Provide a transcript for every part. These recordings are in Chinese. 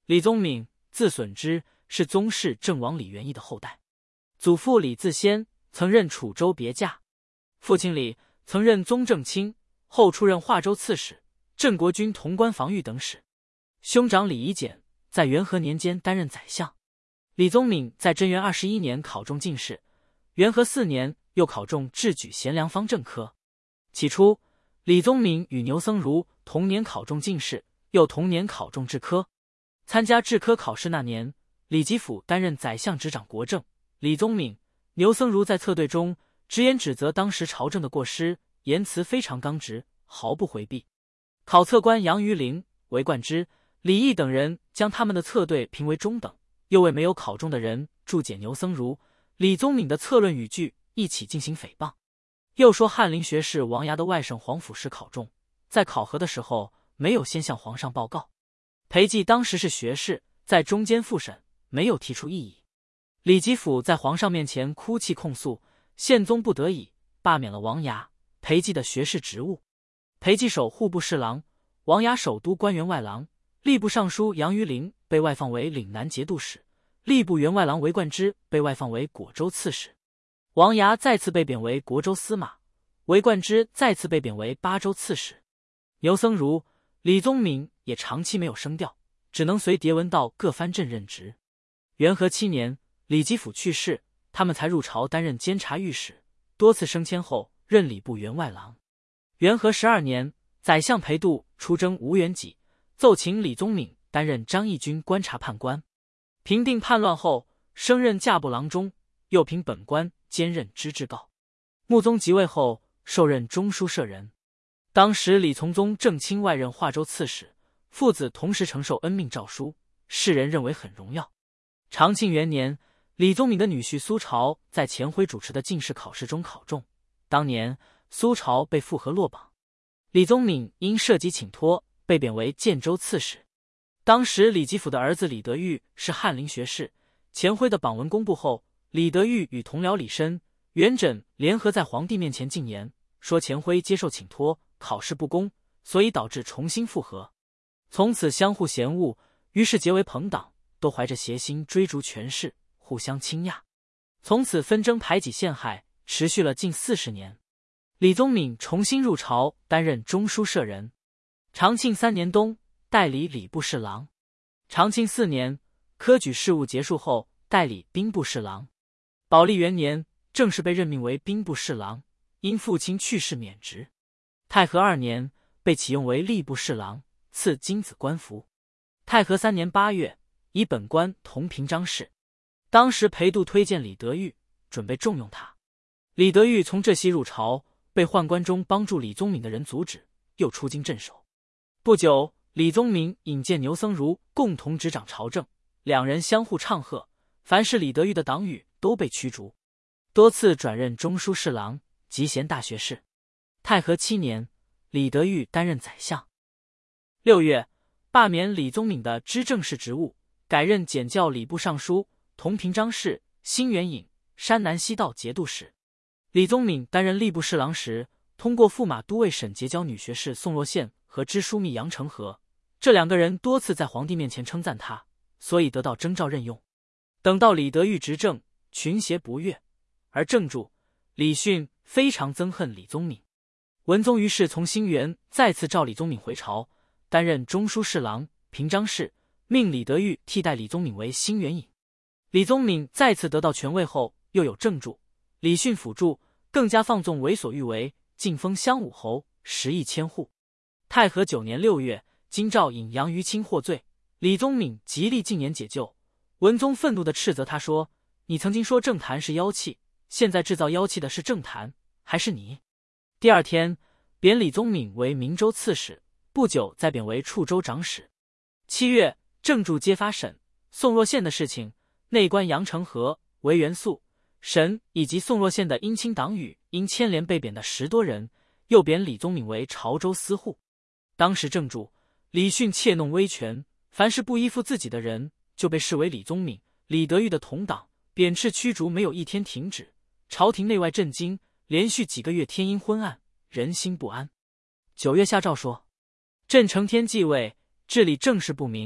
李宗闵字损之，是宗室郑王李元义的后代。祖父李自先曾任楚州别驾，父亲李曾任宗正卿，后出任华州刺史、镇国军潼关防御等使。兄长李夷简在元和年间担任宰相。李宗闵在贞元21年考中进士，元和4年又考中制举贤良方正科。起初，李宗闵与牛僧孺同年考中进士，又同年考中制科。参加制科考试那年，李吉甫担任宰相执掌国政，李宗闵、牛僧孺在侧对中直言指责当时朝政的过失，言辞非常刚直，毫不回避。考测官杨于龄、韦冠之、李毅等人将他们的策对评为中等，又为没有考中的人注解牛僧孺、李宗闵的策论语句，一起进行诽谤。又说翰林学士王牙的外甥黄甫师考中，在考核的时候没有先向皇上报告。裴寂当时是学士，在中间复审，没有提出异议。李吉甫在皇上面前哭泣控诉，宪宗不得已罢免了王牙、裴寂的学士职务。裴寂守户部侍郎，王牙首都官员外郎，吏部尚书杨于龄被外放为岭南节度使，吏部员外郎韦冠之被外放为果州刺史。王牙再次被贬为国州司马，韦冠之再次被贬为巴州刺史。牛僧孺、李宗闵也长期没有升调，只能随牒文到各藩镇任职。元和7年，李吉甫去世，他们才入朝担任监察御史，多次升迁后任礼部员外郎。元和12年，宰相裴度出征吴元济，奏请李宗闵担任张义军观察判官。平定叛乱后，升任驾部郎中，又凭本官兼任知制告。穆宗即位后，受任中书舍人。当时李从宗正卿外任华州刺史，父子同时承受恩命诏书，世人认为很荣耀。长庆元年，李宗闵的女婿苏朝在钱辉主持的进士考试中考中，当年苏朝被复核落榜，李宗闵因涉及请托，被贬为建州刺史。当时李吉甫的儿子李德裕是翰林学士，钱辉的榜文公布后，李德裕与同僚李申、元稹联合在皇帝面前进言，说钱辉接受请托，考试不公，所以导致重新复核。从此相互嫌恶，于是结为朋党，都怀着邪心追逐权势，互相倾轧。从此纷争排挤陷害，持续了近40年。李宗闵重新入朝，担任中书舍人。长庆3年冬，代理礼部侍郎。长庆4年，科举事务结束后，代理兵部侍郎。宝历元年，正式被任命为兵部侍郎，因父亲去世免职。太和2年，被启用为吏部侍郎，赐金子官服。太和3年8月，以本官同平章事。当时裴度推荐李德裕，准备重用他。李德裕从浙西入朝，被宦官中帮助李宗闵的人阻止，又出京镇守。不久，李宗闵引荐牛僧孺共同执掌朝政，两人相互唱和，凡是李德裕的党羽都被驱逐，多次转任中书侍郎、集贤大学士。太和7年，李德裕担任宰相。6月，罢免李宗闵的知政事职务，改任检校礼部尚书、同平章事、新元尹、山南西道节度使。李宗闵担任吏部侍郎时，通过驸马都尉沈结交女学士宋若宪和知枢密杨承和，这两个人多次在皇帝面前称赞他，所以得到征召任用。等到李德裕执政，群邪不悦，而正主李训非常憎恨李宗闵。文宗于是从兴元再次召李宗闵回朝，担任中书侍郎、平章事，命李德裕替代李宗闵为新元尹。李宗闵再次得到权位后，又有正主李训辅助，更加放纵为所欲为，晋封襄武侯，10亿千户。太和9年6月，京兆尹杨于清获罪，李宗闵极力进言解救。文宗愤怒地斥责他说：“你曾经说政坛是妖气，现在制造妖气的是政坛，还是你？”第二天，贬李宗闵为明州刺史，不久再贬为处州长史。7月，正主揭发沈、宋若宪的事情，内官杨承和、韦元素、沈以及宋若宪的姻亲党羽因牵连被贬的10多人，又贬李宗闵为潮州司户。当时正主李训窃弄威权，凡是不依附自己的人，就被视为李宗闵、李德裕的同党，贬斥驱逐没有一天停止，朝廷内外震惊，连续几个月天阴昏暗，人心不安。9月下诏说：“朕承天继位，治理政事不明，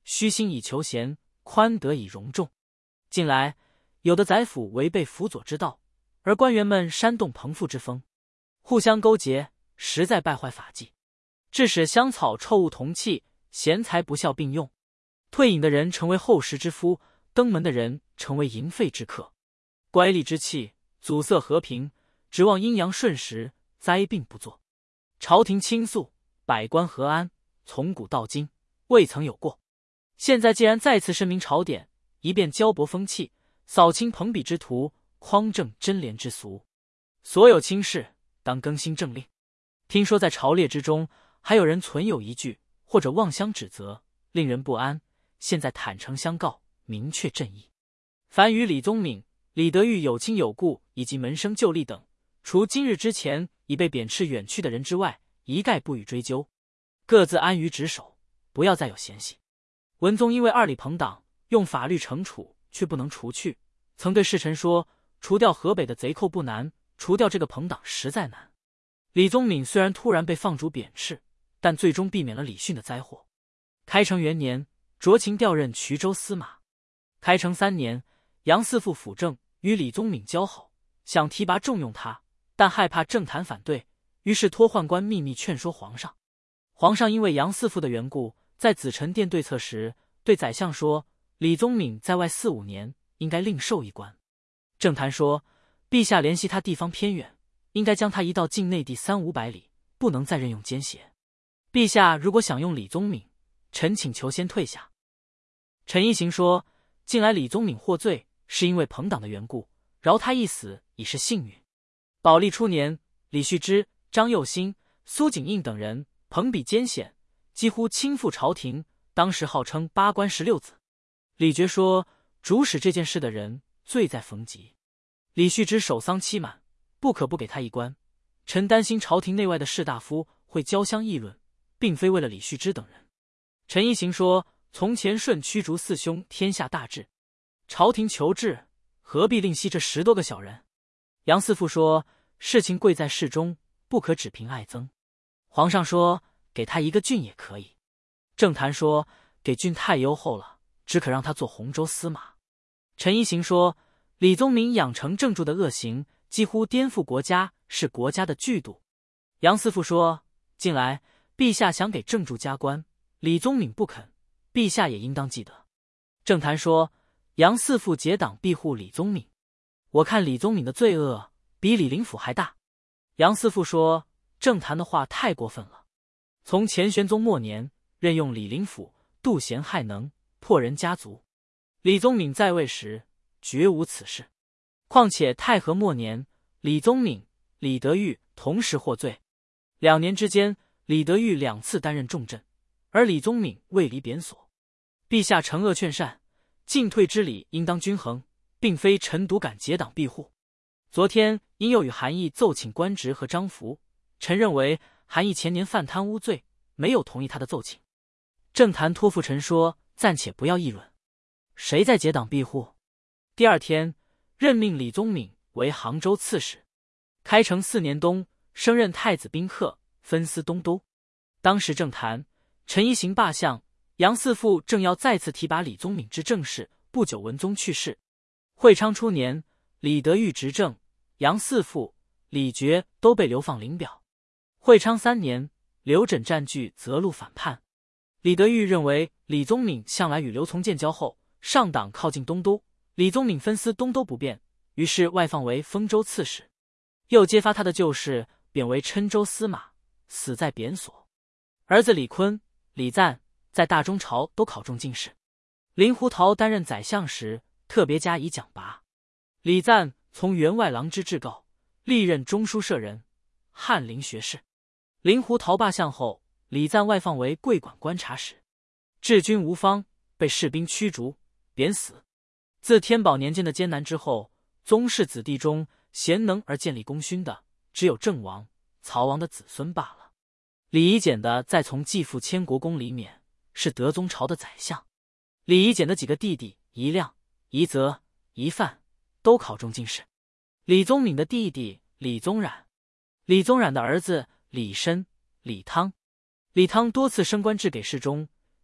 虚心以求贤，宽德以容众。近来有的宰辅违背辅佐之道，而官员们煽动朋附之风，互相勾结，实在败坏法纪，致使香草臭物同气，贤才不孝并用。退隐的人成为后食之夫，登门的人成为淫废之客。乖戾之气阻塞和平，指望阴阳顺时，灾病不作。朝廷倾肃，百官和安，从古到今未曾有过。现在既然再次申明朝典，以便交薄风气，扫清朋比之徒，匡正贞廉之俗，所有轻事当更新政令。听说在朝列之中，还有人存有疑惧，或者妄相指责，令人不安。现在坦诚相告，明确正义。凡与李宗闵、李德裕有亲有故，以及门生旧例等，除今日之前已被贬斥远去的人之外，一概不予追究，各自安于职守，不要再有嫌隙。文宗因为二李朋党用法律惩处，却不能除去，曾对侍臣说：除掉河北的贼寇不难，除掉这个朋党实在难。李宗闵虽然突然被放逐贬斥，但最终避免了李训的灾祸。开成元年，酌情调任衢州司马。开成3年，杨嗣父辅政，与李宗闵交好，想提拔重用他，但害怕政坛反对，于是托宦官秘密劝说皇上。皇上因为杨嗣父的缘故，在紫宸殿对策时，对宰相说：李宗闵在外4-5年，应该另授一官。政坛说：陛下怜惜他地方偏远，应该将他移到境内地300-500里，不能再任用奸邪。陛下如果想用李宗闵，臣请求先退下。陈一行说：近来李宗闵获罪，是因为朋党的缘故，饶他一死已是幸运。宝历初年，李旭之、张又兴、苏景应等人朋比奸险，几乎倾覆朝廷，当时号称8官16子。李傕说：主使这件事的人罪在逢吉。李旭之守丧期满，不可不给他一官。臣担心朝廷内外的士大夫会交相议论，并非为了李旭之等人。陈一行说：从前舜驱逐4兄，天下大治，朝廷求治，何必吝惜这10多个小人？杨嗣父说：事情贵在事中，不可只凭爱憎。皇上说：给他一个郡也可以。政坛说：给郡太优厚了，只可让他做洪州司马。陈一行说：李宗闵养成正著的恶行，几乎颠覆国家，是国家的剧度。杨嗣父说：近来陛下想给正著加官，李宗闵不肯，陛下也应当记得。政坛说：杨嗣父结党庇护李宗闵，我看李宗闵的罪恶比李林甫还大。杨嗣父说：政坛的话太过分了。从前玄宗末年，任用李林甫，妒贤害能，破人家族。李宗闵在位时绝无此事。况且太和末年，李宗闵、李德裕同时获罪，2年之间，李德裕2次担任重镇，而李宗闵未离贬所。陛下惩恶劝善，进退之理应当均衡，并非臣独敢结党庇护。昨天因又与韩毅奏请官职和章符，臣认为韩毅前年犯贪污罪，没有同意他的奏请。政坛托付臣说：暂且不要议论，谁在结党庇护？第2天，任命李宗闵为杭州刺史。开成4年冬，升任太子宾客，分司东都。当时政坛，陈一行罢相，杨嗣父正要再次提拔李宗闵之政事，不久文宗去世。会昌初年，李德裕执政，杨嗣父、李傕都被流放领表。会昌3年，刘轸占据泽路反叛。李德裕认为李宗闵向来与刘从谏交厚，上党靠近东都，李宗闵分司东都不便，于是外放为丰州刺史，又揭发他的旧事，贬为郴州司马，死在贬所。儿子李坤、李赞在大中朝都考中进士。林胡桃担任宰相时，特别加以奖拔。李赞从员外郎之至告，历任中书舍人、翰林学士。林胡桃罢相后，李赞外放为桂馆观察使，治军无方，被士兵驱逐贬死。自天宝年间的艰难之后，宗室子弟中贤能而建立功勋的，只有郑王、曹王的子孙罢了。李夷简的再从继父迁国公李勉，是德宗朝的宰相。李夷简的几个弟弟夷亮、夷则、夷范都考中进士。李宗闵的弟弟李宗冉，李宗冉的儿子李申、李汤。李汤多次升官至给事中，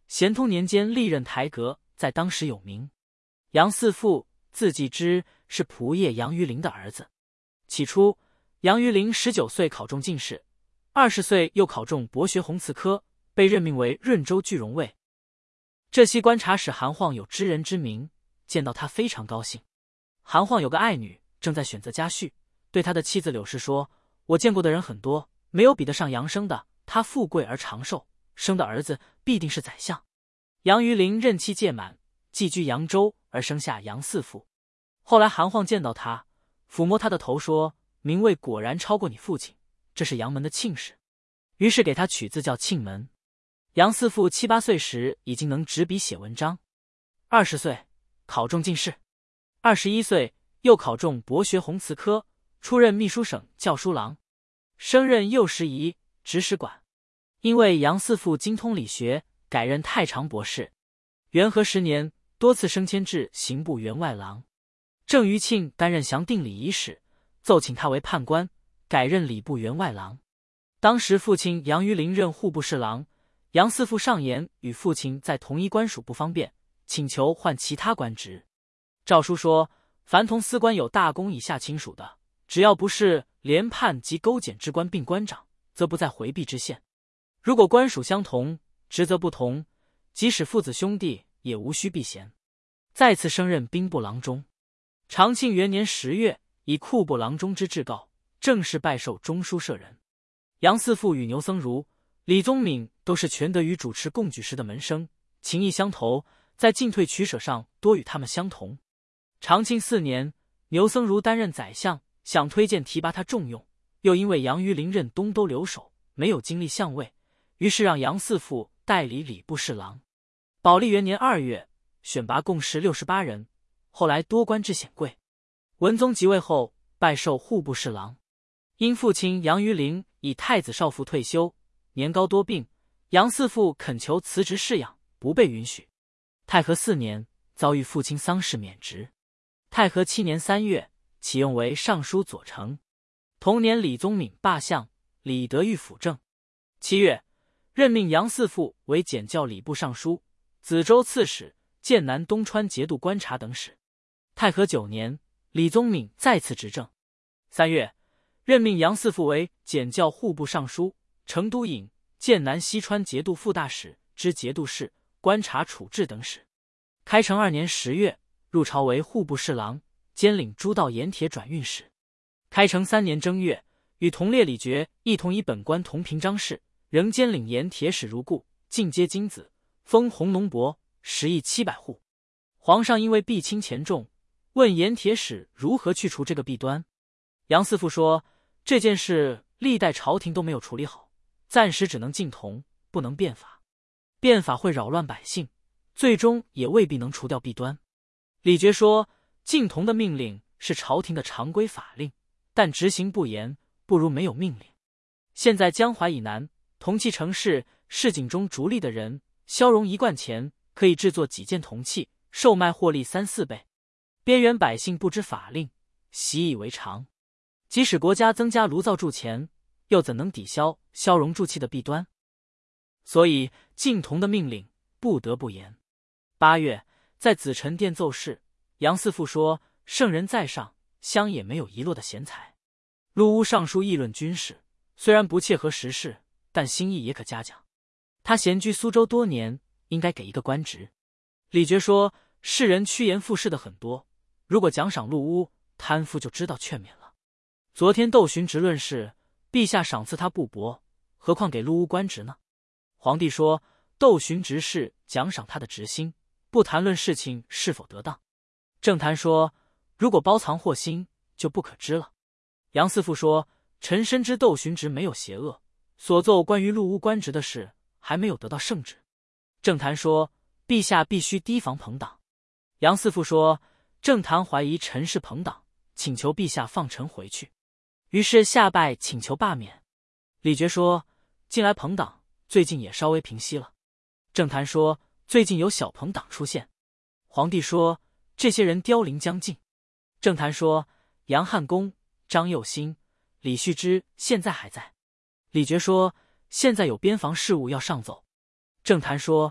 咸通年间历任台阁，在当时有名。杨嗣父字季之，是仆射杨于陵的儿子。起初，杨于陵19岁考中进士，20岁又考中博学鸿词科，被任命为润州句容尉。浙西观察使韩晃有知人之名，见到他非常高兴。韩晃有个爱女，正在选择家婿，对他的妻子柳氏说：“我见过的人很多，没有比得上杨生的。他富贵而长寿，生的儿子必定是宰相。”杨于陵任期届满，寄居扬州，而生下杨嗣父。后来韩晃见到他，抚摸他的头说：“名位果然超过你父亲，这是杨门的庆事。”于是给他取字叫庆门。杨嗣父7、8岁时已经能执笔写文章，20岁考中进士，21岁又考中博学鸿词科，出任秘书省校书郎，升任右拾遗、直史馆。因为杨嗣父精通理学，改任太常博士。元和10年，多次升迁至刑部员外郎。郑余庆担任详定礼仪使，奏请他为判官，改任礼部员外郎。当时父亲杨于陵任户部侍郎，杨嗣父上言与父亲在同一官署不方便，请求换其他官职。诏书说，凡同司官有大功以下亲属的，只要不是连判及勾检之官并官长，则不在回避之限。如果官属相同，职责不同，即使父子兄弟也无需避嫌。再次升任兵部郎中。长庆元年10月，以库部郎中之制告，正式拜授中书舍人。杨嗣父与牛僧孺、李宗闵都是全德于主持贡举时的门生，情谊相投，在进退取舍上多与他们相同。长庆4年，牛僧孺担任宰相，想推荐提拔他重用，又因为杨于陵任东都留守，没有经历相位，于是让杨嗣父代理礼部侍郎。宝历元年2月，选拔贡士68人，后来多官至显贵。文宗即位后，拜授户部侍郎。因父亲杨于陵以太子少傅退休，年高多病，杨嗣父恳求辞职侍养，不被允许。太和4年，遭遇父亲丧事免职。太和7年3月，启用为尚书左丞。同年，李宗闵罢相，李德裕辅政。7月，任命杨嗣父为检校礼部尚书、梓州刺史、剑南东川节度观察等使。太和9年，李宗闵再次执政。3月，任命杨嗣父为检校户部尚书、成都尹、剑南西川节度副大使、知节度使、观察处置等使。开成2年10月，入朝为户部侍郎，兼领诸道盐铁转运使。开成3年正月，与同列李傕一同以本官同平章事，仍兼领盐铁使如故，进阶金子，封弘农伯，10亿700户。皇上因为弊轻钱重，问盐铁使如何去除这个弊端。杨嗣父说，这件事历代朝廷都没有处理好，暂时只能禁铜，不能变法。变法会扰乱百姓，最终也未必能除掉弊端。李傕说，禁铜的命令是朝廷的常规法令，但执行不严，不如没有命令。现在江淮以南铜器城市市井中逐利的人，消融1贯钱可以制作几件铜器，售卖获利3、4倍。边缘百姓不知法令，习以为常。即使国家增加炉灶铸钱，又怎能抵消消融铸器的弊端？所以禁铜的命令不得不严。8月，在紫宸殿奏事，杨嗣父说，圣人在上，乡野没有遗落的贤才。陆乌尚书议论军事，虽然不切合时事，但心意也可嘉奖。他闲居苏州多年，应该给一个官职。李傕说，世人趋炎附势的很多，如果奖赏陆乌，贪腐就知道劝免了。昨天窦循直论事，陛下赏赐他不薄，何况给陆乌官职呢？皇帝说，窦循直事奖赏他的直心，不谈论事情是否得当。政坛说，如果包藏祸心，就不可知了。杨嗣父说，臣深知窦循直没有邪恶，所奏关于陆乌官职的事还没有得到圣旨。政坛说，陛下必须提防朋党。杨嗣父说，政坛怀疑臣是朋党，请求陛下放臣回去。于是下拜请求罢免。李傕说，近来朋党最近也稍微平息了。政坛说，最近有小朋党出现。皇帝说，这些人凋零将近。政坛说，杨汉公、张幼兴、李旭之现在还在。李傕说，现在有边防事务要上奏。政坛说，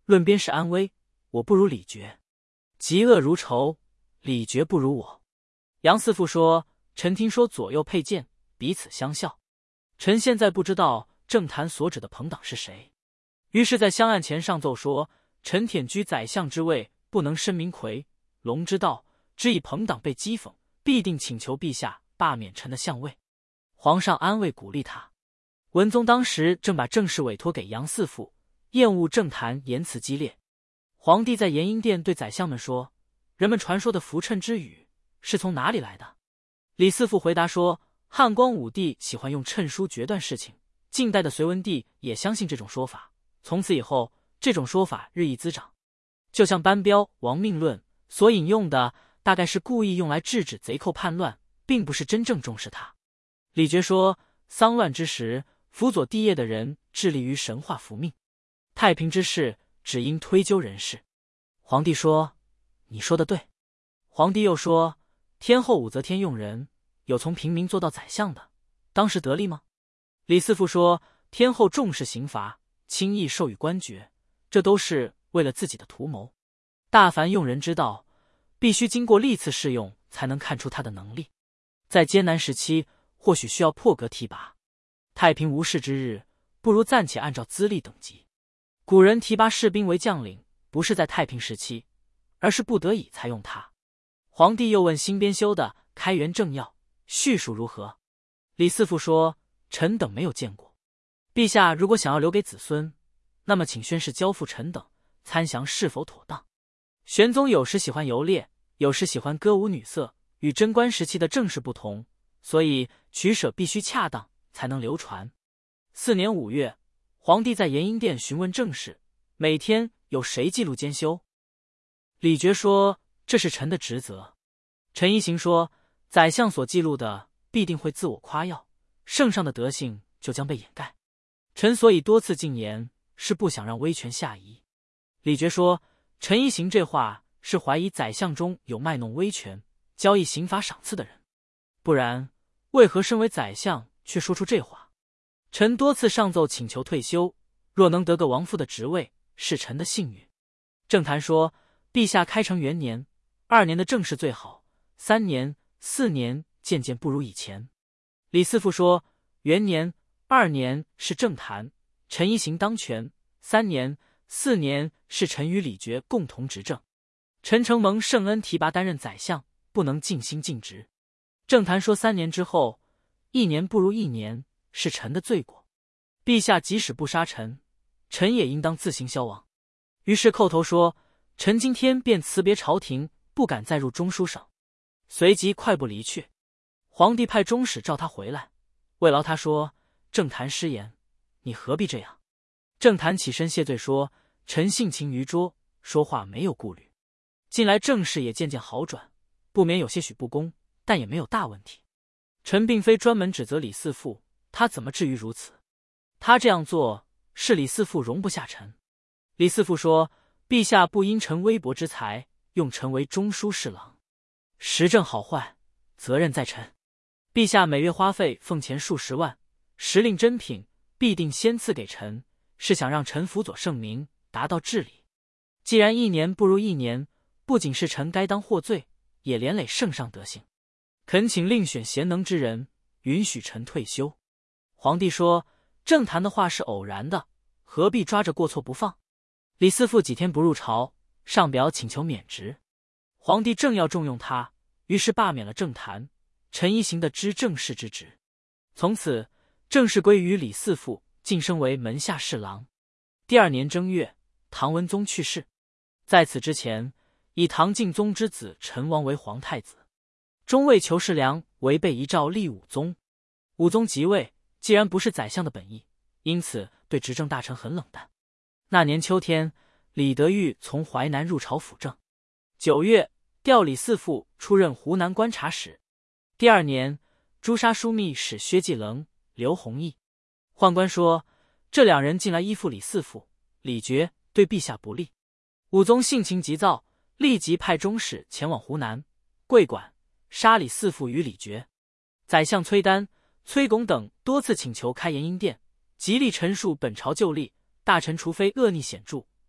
论边事安危，我不如李傕；嫉恶如仇，李傕不如我。杨四父说：臣听说左右佩剑，彼此相效。臣现在不知道政坛所指的朋党是谁。于是，在香案前上奏说：臣忝居宰相之位，不能申明魁、龙之道，只以朋党被讥讽，必定请求陛下罢免臣的相位。皇上安慰鼓励他。文宗当时正把政事委托给杨四父，厌恶政坛言辞激烈。皇帝在延英殿对宰相们说：人们传说的浮谶之语是从哪里来的？李四父回答说：汉光武帝喜欢用谶书决断事情，近代的隋文帝也相信这种说法，从此以后这种说法日益滋长。就像班彪亡命论所引用的，大概是故意用来制止贼寇叛乱，并不是真正重视它。李傕说：丧乱之时，辅佐帝业的人致力于神话福命，太平之事只应推究人事。皇帝说：你说的对。皇帝又说：天后武则天用人，有从平民做到宰相的，当时得力吗？李四父说：天后重视刑罚，轻易授予官爵，这都是为了自己的图谋。大凡用人之道，必须经过历次试用，才能看出他的能力。在艰难时期，或许需要破格提拔。太平无事之日，不如暂且按照资历等级。古人提拔士兵为将领，不是在太平时期，而是不得已才用他。皇帝又问新编修的《开元政要》叙述如何？李四父说：臣等没有见过。陛下如果想要留给子孙，那么请宣誓交付臣等，参详是否妥当。玄宗有时喜欢游猎，有时喜欢歌舞女色，与贞观时期的政事不同，所以取舍必须恰当，才能流传。4年5月，皇帝在延英殿询问政事，每天有谁记录监修？李傕说：这是臣的职责。陈一行说：宰相所记录的必定会自我夸耀，圣上的德性就将被掩盖。臣所以多次进言，是不想让威权下移。李傕说：陈一行这话是怀疑宰相中有卖弄威权、交易刑罚赏赐的人，不然为何身为宰相却说出这话？臣多次上奏请求退休，若能得个王父的职位，是臣的幸运。政坛说：陛下开成元年、2年的政事最好，3年、4年渐渐不如以前。李四父说：元年、2年是政坛，陈一行当权；3年、4年是臣与李傕共同执政。臣承蒙圣恩提拔担任宰相，不能尽心尽职。政坛说3年之后，1年不如1年，是臣的罪过。陛下即使不杀臣，臣也应当自行消亡。于是叩头说：臣今天便辞别朝廷，不敢再入中书省。随即快步离去。皇帝派中使召他回来，慰劳他说：政坛失言，你何必这样？政坛起身谢罪说：臣性情愚拙，说话没有顾虑。近来政事也渐渐好转，不免有些许不公，但也没有大问题。臣并非专门指责李四父，他怎么至于如此？他这样做是李四父容不下臣。李四父说：陛下不因臣微薄之才，用臣为中书侍郎，时政好坏，责任在臣。陛下每月花费俸钱数十万，时令珍品必定先赐给臣，是想让臣辅佐圣明，达到治理。既然1年不如1年，不仅是臣该当获罪，也连累圣上德行。恳请另选贤能之人，允许臣退休。皇帝说：政坛的话是偶然的，何必抓着过错不放？李四父几天不入朝，上表请求免职。皇帝正要重用他，于是罢免了政坛、陈一行的知政事之职。从此政事归于李四父，晋升为门下侍郎。第2年正月，唐文宗去世。在此之前，以唐敬宗之子陈王为皇太子，中尉裘世良违背遗诏立武宗。武宗即位，既然不是宰相的本意，因此对执政大臣很冷淡。那年秋天，李德裕从淮南入朝辅政。9月，调李四父出任湖南观察使。第2年，诛杀枢密使薛继棱、刘弘毅。宦官说：这2人近来依附李四父，李傕对陛下不利。武宗性情急躁，立即派中使前往湖南、桂馆，杀李四父与李傕。宰相崔丹、崔拱等多次请求开延英殿，极力陈述本朝旧例，大臣除非恶逆显著，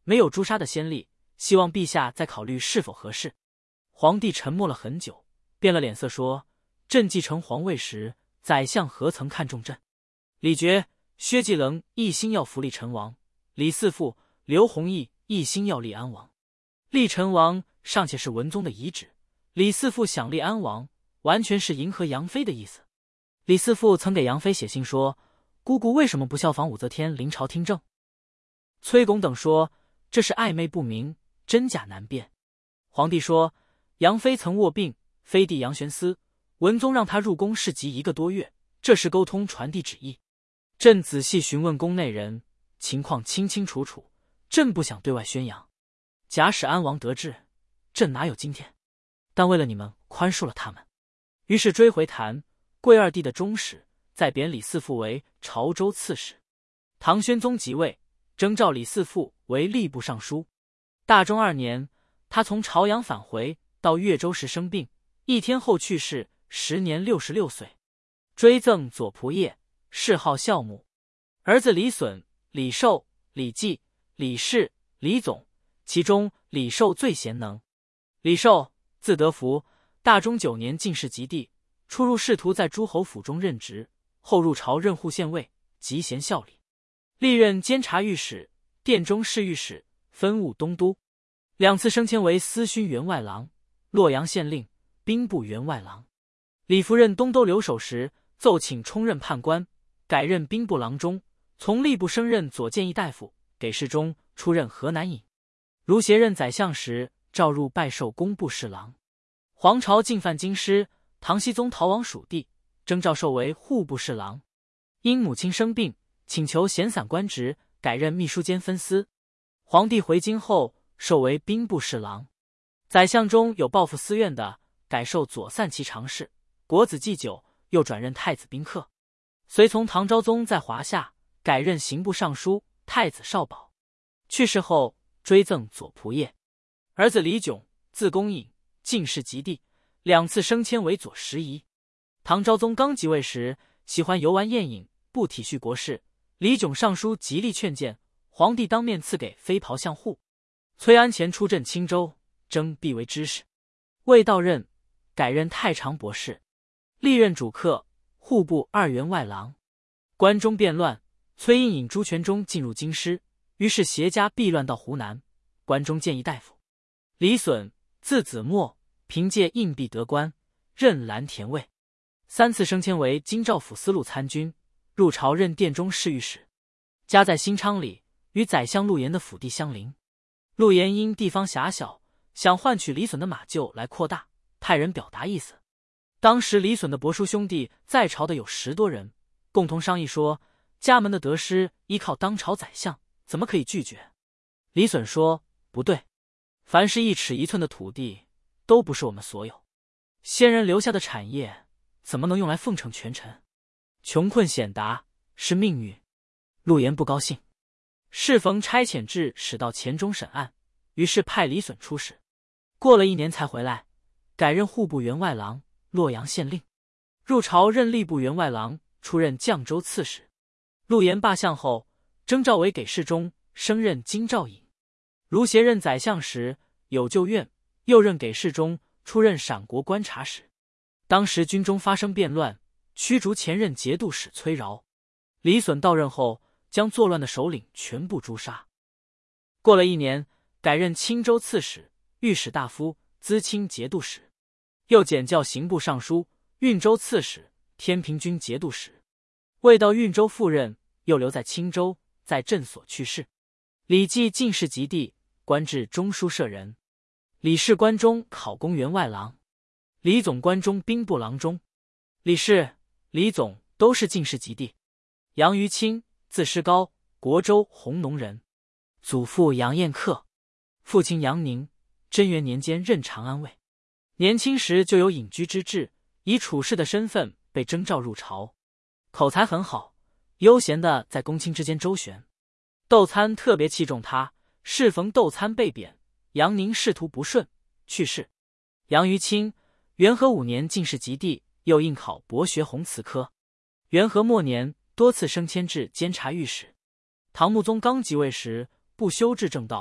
没有诛杀的先例，希望陛下再考虑是否合适。皇帝沉默了很久，变了脸色说：“朕继承皇位时，宰相何曾看重朕？”李傕、薛继棱一心要扶立陈王，李嗣父、刘弘毅一心要立安王。立陈王尚且是文宗的遗旨，李嗣父想立安王，完全是迎合杨妃的意思。李嗣父曾给杨妃写信说：“姑姑为什么不效仿武则天临朝听政？”崔巩等说这是暧昧不明，真假难辨。皇帝说杨妃曾卧病，妃弟杨玄思、文宗让他入宫侍疾1个多月，这是沟通传递旨意。朕仔细询问宫内人，情况清清楚楚，朕不想对外宣扬。假使安王得志，朕哪有今天？但为了你们，宽恕了他们。于是追回谭、贵二弟的忠使，再贬李嗣父为潮州刺史。唐宣宗即位，征召李嗣父为吏部尚书。大中2年，他从朝阳返回，到越州时生病，1天后去世，时年66岁。追赠左仆射，谥号孝穆。儿子李隼、李寿、李绩、李氏、李总，其中李寿最贤能。李寿字德福，大中9年进士及第，初入仕途，在诸侯府中任职，后入朝任户县尉，极贤效力，历任监察御史、殿中侍御史、分务东都，2次升迁为司勋员外郎、洛阳县令、兵部员外郎。李夫任东都留守时，奏请充任判官，改任兵部郎中，从吏部升任左谏议大夫，给事中出任河南尹。如协任宰相时，召入拜授工部侍郎。黄巢进犯京师，唐僖宗逃往蜀地，征召授为户部侍郎。因母亲生病，请求闲散官职，改任秘书监分司。皇帝回京后，授为兵部侍郎。宰相中有抱负私怨的，改授左散骑常侍，国子祭酒，又转任太子宾客。随从唐昭宗在华夏，改任刑部尚书、太子少保。去世后，追赠左仆射。儿子李炯，字公颖，进士及第，2次升迁为左拾遗。唐昭宗刚即位时，喜欢游玩宴饮，不体恤国事。李炯上书极力劝谏，皇帝当面赐给飞袍相护。崔安前出镇青州，征必为知事，未到任，改任太常博士，历任主客、户部2员外郎。关中变乱，崔胤引朱全忠进入京师，于是携家避乱到湖南。关中谏议大夫。李隼，字子墨，凭借硬币得官，任蓝田尉，3次升迁为京兆府司路参军，入朝任殿中侍御史。家在新昌里，与宰相陆延的府地相邻。陆延因地方狭小，想换取李隼的马厩来扩大，派人表达意思。当时李隼的伯叔兄弟在朝的有10多人，共同商议说，家门的得失依靠当朝宰相，怎么可以拒绝？李隼说，不对，凡是1尺1寸的土地，都不是我们所有。先人留下的产业，怎么能用来奉承权臣？穷困险达是命运。陆延不高兴，适逢差遣至使到黔中审案，于是派李隼出使。过了1年才回来，改任户部员外郎、洛阳县令。入朝任吏部员外郎，出任绛州刺史。陆延罢相后，征召为给事中，升任京兆尹。如协任宰相时，有旧怨，又任给事中，出任陕国观察使。当时军中发生变乱，驱逐前任节度使崔饶。李隼到任后，将作乱的首领全部诛杀。过了1年，改任青州刺史、御史大夫、资清节度使，又检校刑部尚书、运州刺史、天平军节度使。未到运州赴任，又留在青州，在镇所去世。李绩进士及第，官至中书舍人。李氏关中考功员外郎。李总关中兵部郎中。李氏、李总都是进士及第。杨于清，字师高，国州弘农人，祖父杨彦克，父亲杨宁，贞元年间任长安尉。年轻时就有隐居之志，以处士的身份被征召入朝，口才很好，悠闲的在公卿之间周旋。窦参特别器重他，适逢窦参被贬，杨宁仕途不顺，去世。杨于清，元和5年进士及第，又应考博学弘词科。元和末年，多次升迁至监察御史。唐穆宗刚即位时，不修治正道，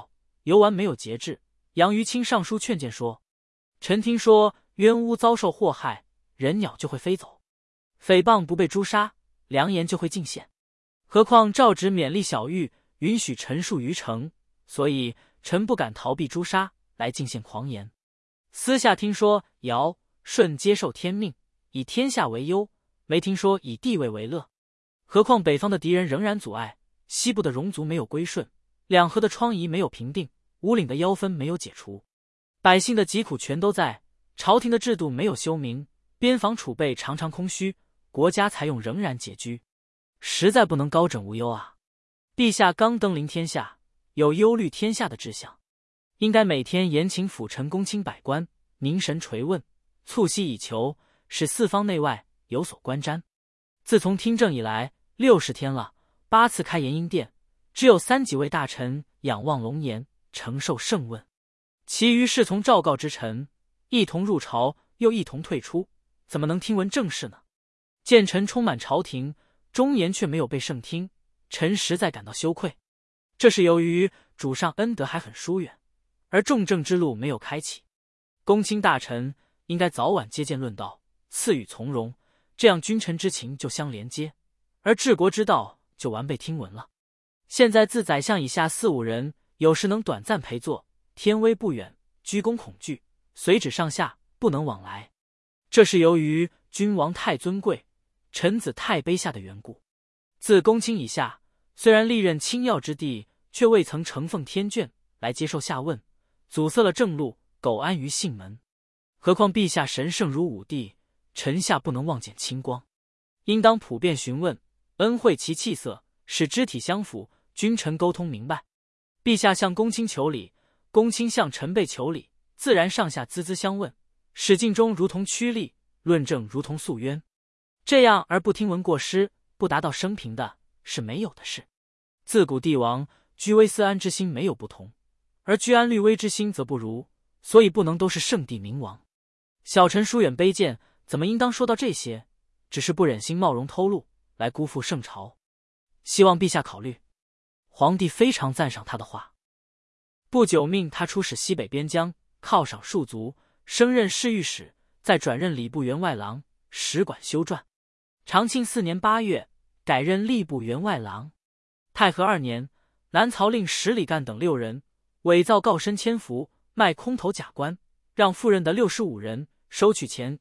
游玩没有节制。杨于清上书劝谏说：“臣听说冤污遭受祸害，人鸟就会飞走；诽谤不被诛杀，良言就会尽现。何况诏旨勉励小狱，允许陈述于诚，所以臣不敢逃避诛杀，来尽现狂言。私下听说尧、舜接受天命，以天下为忧，没听说以地位为乐。何况北方的敌人仍然阻碍，西部的戎族没有归顺，两河的疮痍没有平定，五岭的妖氛没有解除，百姓的疾苦全都在，朝廷的制度没有修明，边防储备常常空虚，国家财用仍然拮据，实在不能高枕无忧啊！陛下刚登临天下，有忧虑天下的志向，应该每天严请辅臣公卿百官，凝神垂问，促膝以求，使四方内外有所观瞻。自从听政以来60天了，8次开延英殿，只有3几位大臣仰望龙颜，承受圣问，其余侍从诏告之臣，一同入朝，又一同退出，怎么能听闻政事呢？见臣充满朝廷，忠言却没有被圣听，臣实在感到羞愧。这是由于主上恩德还很疏远，而重政之路没有开启。公卿大臣应该早晚接见论道，赐予从容，这样君臣之情就相连接，而治国之道就完备听闻了。现在自宰相以下4、5人，有时能短暂陪坐，天威不远，居公恐惧，随旨上下不能往来。这是由于君王太尊贵，臣子太卑下的缘故。自公卿以下，虽然历任卿要之地，却未曾承奉天眷来接受下问，阻塞了正路，苟安于信门。何况陛下神圣如武帝，臣下不能妄见清光，应当普遍询问，恩惠其气色，使肢体相符，君臣沟通明白。陛下向公卿求礼，公卿向臣辈求礼，自然上下孜孜相问，使尽忠如同趋利，论证如同诉冤。这样而不听闻过失，不达到升平的，是没有的事。自古帝王居危思安之心没有不同，而居安虑危之心则不如，所以不能都是圣帝明王。小臣疏远卑贱，怎么应当说到这些？只是不忍心冒容偷录，来辜负圣朝，希望陛下考虑。皇帝非常赞赏他的话，不久命他出使西北边疆，犒赏戍卒，升任侍御史，再转任礼部员外郎，使管修撰。长庆4年8月，改任吏部员外郎。太和2年，南曹令史李干等6人伪造告身签符，卖空头假官，让赴任的65人收取钱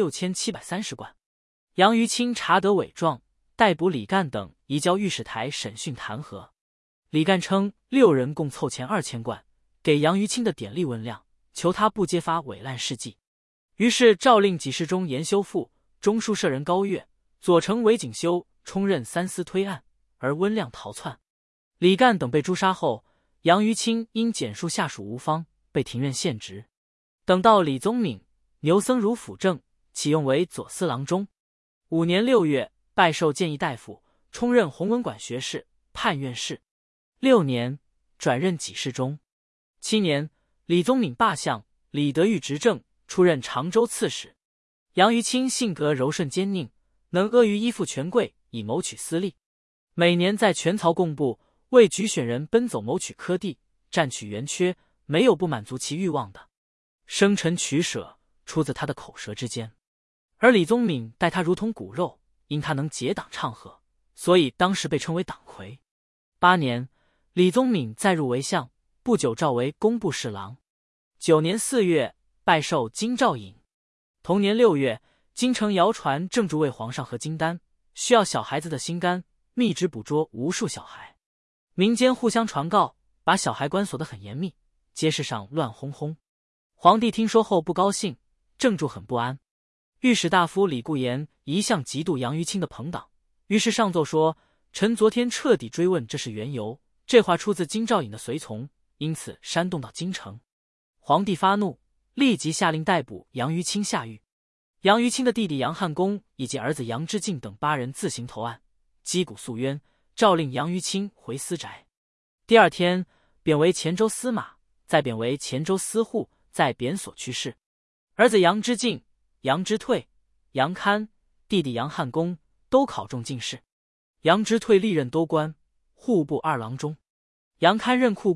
16730贯。杨于清查得伪状，逮捕李干等，移交御史台审讯弹劾。李干称6人共凑钱2000贯，给杨于清的典吏问量，求他不揭发伪烂事迹。于是诏令给事中严修复，中书舍人高岳、左丞韦景修充任3司推案，而温亮逃窜。李干等被诛杀后，杨于清因简述下属无方，被停任县职。等到李宗闵、牛僧孺辅政，启用为左司郎中。5年6月，拜授谏议大夫，充任弘文馆学士、判院士。6年，转任给事中。7年，李宗闵罢相，李德裕执政，出任常州刺史。杨于清性格柔顺坚佞，能阿谀依附权贵，以谋取私利。每年在全曹贡部为举选人奔走谋取科第，占取圆缺，没有不满足其欲望的。生辰取舍出自他的口舌之间，而李宗闵待他如同骨肉，因他能结党唱和，所以当时被称为党魁。8年，李宗闵再入为相，不久召为工部侍郎。9年4月，拜授京兆尹。同年6月，京城谣传正主为皇上喝金丹，需要小孩子的心肝，密旨捕捉无数小孩。民间互相传告，把小孩关锁得很严密，街市上乱哄哄。皇帝听说后不高兴，正主很不安。御史大夫李固言一向嫉妒杨于清的朋党，于是上奏说：臣昨天彻底追问这是缘由，这话出自京兆尹的随从，因此煽动到京城。皇帝发怒，立即下令逮捕杨于清下狱。杨于清的弟弟杨汉公以及儿子杨之敬等8人自行投案，击鼓诉冤，诏令杨于清回私宅。第2天，贬为黔州司马，再贬为黔州司户，在贬所去世。儿子杨之敬、杨之退、杨堪，弟弟杨汉公都考中进士。杨之退历任多官，户部2郎中；杨堪任库部，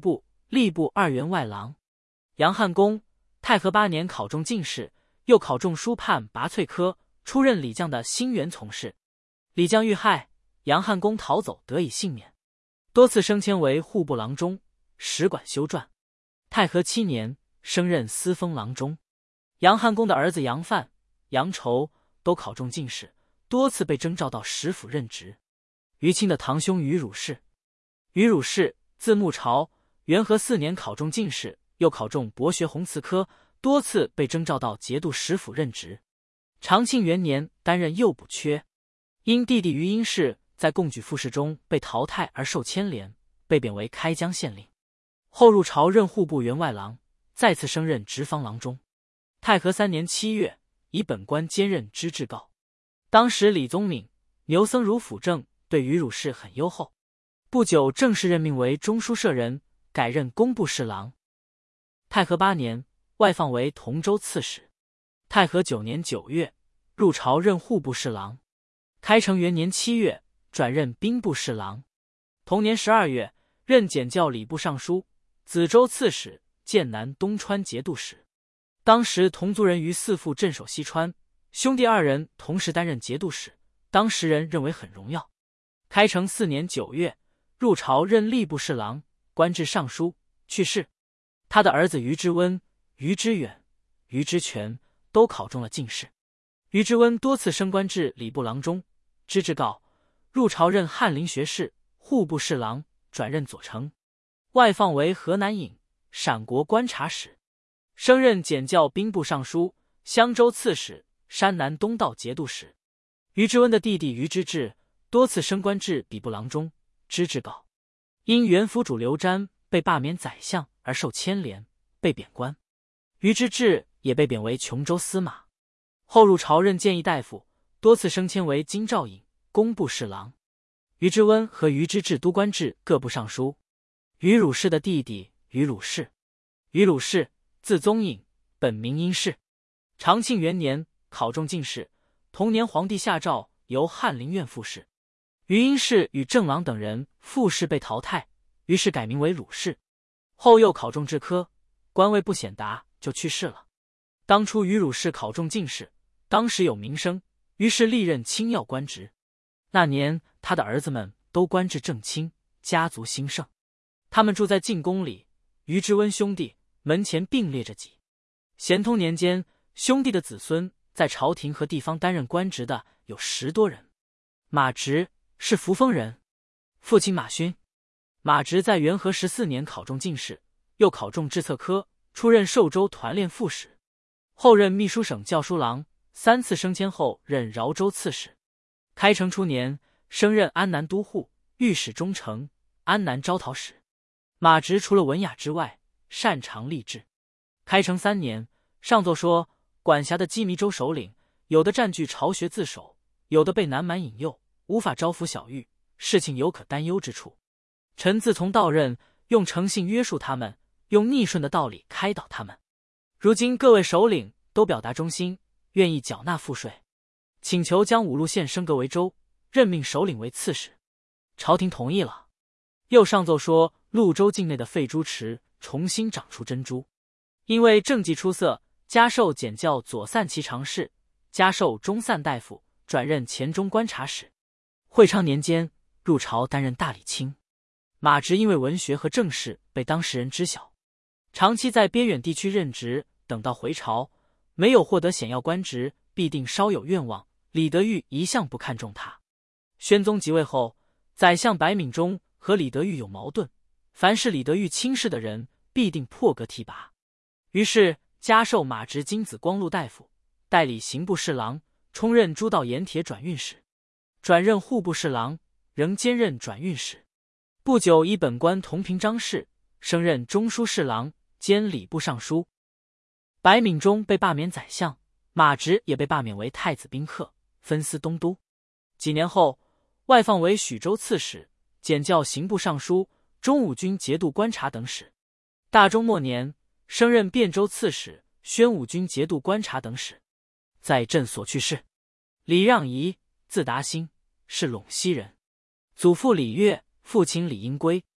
吏部2员外郎。杨汉公太和8年考中进士，又考中书判拔萃科，出任礼将的新员从事。礼将遇害，杨汉公逃走，得以幸免，多次升迁为户部郎中，使管修撰。太和7年，升任司封郎中。杨汉公的儿子杨范、杨畴都考中进士，多次被征召到使府任职。于钦的堂兄于汝氏，于汝氏字穆朝，元和4年考中进士，又考中博学弘词科，多次被征召到节度使府任职。长庆元年担任右补缺，因弟弟于英氏在贡举复试中被淘汰而受牵连，被贬为开江县令。后入朝任户部员外郎，再次升任直坊郎中。太和3年7月，以本官兼任知制告。当时李宗闵、牛僧孺辅政，对于汝氏很优厚。不久正式任命为中书舍人，改任工部侍郎。太和8年，外放为同州刺史。太和9年9月，入朝任户部侍郎。开成元年7月，转任兵部侍郎。同年12月，任检校礼部尚书、梓州刺史、剑南东川节度使。当时同族人于四父镇守西川，兄弟2人同时担任节度使，当时人认为很荣耀。开成4年9月，入朝任吏部侍郎，官至尚书，去世。他的儿子于之温、于之远、于之权都考中了进士。于之温多次升官至礼部郎中、知制告，入朝任翰林学士、户部侍郎，转任左丞，外放为河南尹、陕国观察使。升任检校兵部尚书、襄州刺史、山南东道节度使。于之温的弟弟于之治多次升官至比部郎中、知制告，因原府主刘瞻被罢免宰相而受牵连，被贬官。于之治也被贬为琼州司马。后入朝任谏议大夫，多次升迁为京兆尹、工部侍郎。于之温和于之治都官至各部尚书。于汝氏的弟弟于汝氏，于汝氏字宗颖，本名殷氏。长庆元年考中进士，同年皇帝下诏由翰林院复试。于殷氏与郑郎等人复试被淘汰，于是改名为汝氏。后又考中制科，官位不显达，就去世了。当初于汝氏考中进士，当时有名声，于是历任卿要官职。那年他的儿子们都官至正卿，家族兴盛。他们住在进宫里，于之温兄弟门前并列着挤。咸通年间，兄弟的子孙在朝廷和地方担任官职的有10多人。马直是扶风人，父亲马勋。马直在元和14年考中进士，又考中制策科，出任寿州团练副使，后任秘书省校书郎，3次升迁后任饶州刺史。开成初年，升任安南都护、御史中丞、安南招讨使。马直除了文雅之外，擅长吏治。开成3年，上奏说管辖的羁縻州首领，有的占据巢穴自守，有的被南蛮引诱，无法招抚小狱，事情有可担忧之处。臣自从到任，用诚信约束他们，用逆顺的道理开导他们。如今各位首领都表达忠心，愿意缴纳赋税，请求将5路县升格为州，任命首领为刺史。朝廷同意了。又上奏说潞州境内的废猪池重新长出珍珠，因为政绩出色，加授检校左散骑常侍，加授中散大夫，转任黔中观察使。会昌年间，入朝担任大理卿。马直因为文学和政事被当时人知晓，长期在边远地区任职，等到回朝，没有获得显要官职，必定稍有愿望。李德裕一向不看重他。宣宗即位后，宰相白敏中和李德裕有矛盾，凡是李德裕轻视的人，必定破格提拔。于是加授马直金子光禄大夫，代理刑部侍郎，充任诸道盐铁转运使，转任户部侍郎，仍兼任转运使。不久以本官同平章事，升任中书侍郎兼礼部尚书。白敏中被罢免宰相，马直也被罢免为太子宾客，分司东都。几年后，外放为许州刺史，检校刑部尚书、中武军节度观察等使。大中末年，升任汴州刺史、宣武军节度观察等使。在镇所去世。李让仪，字达兴，是陇西人，祖父李岳，父亲李英圭。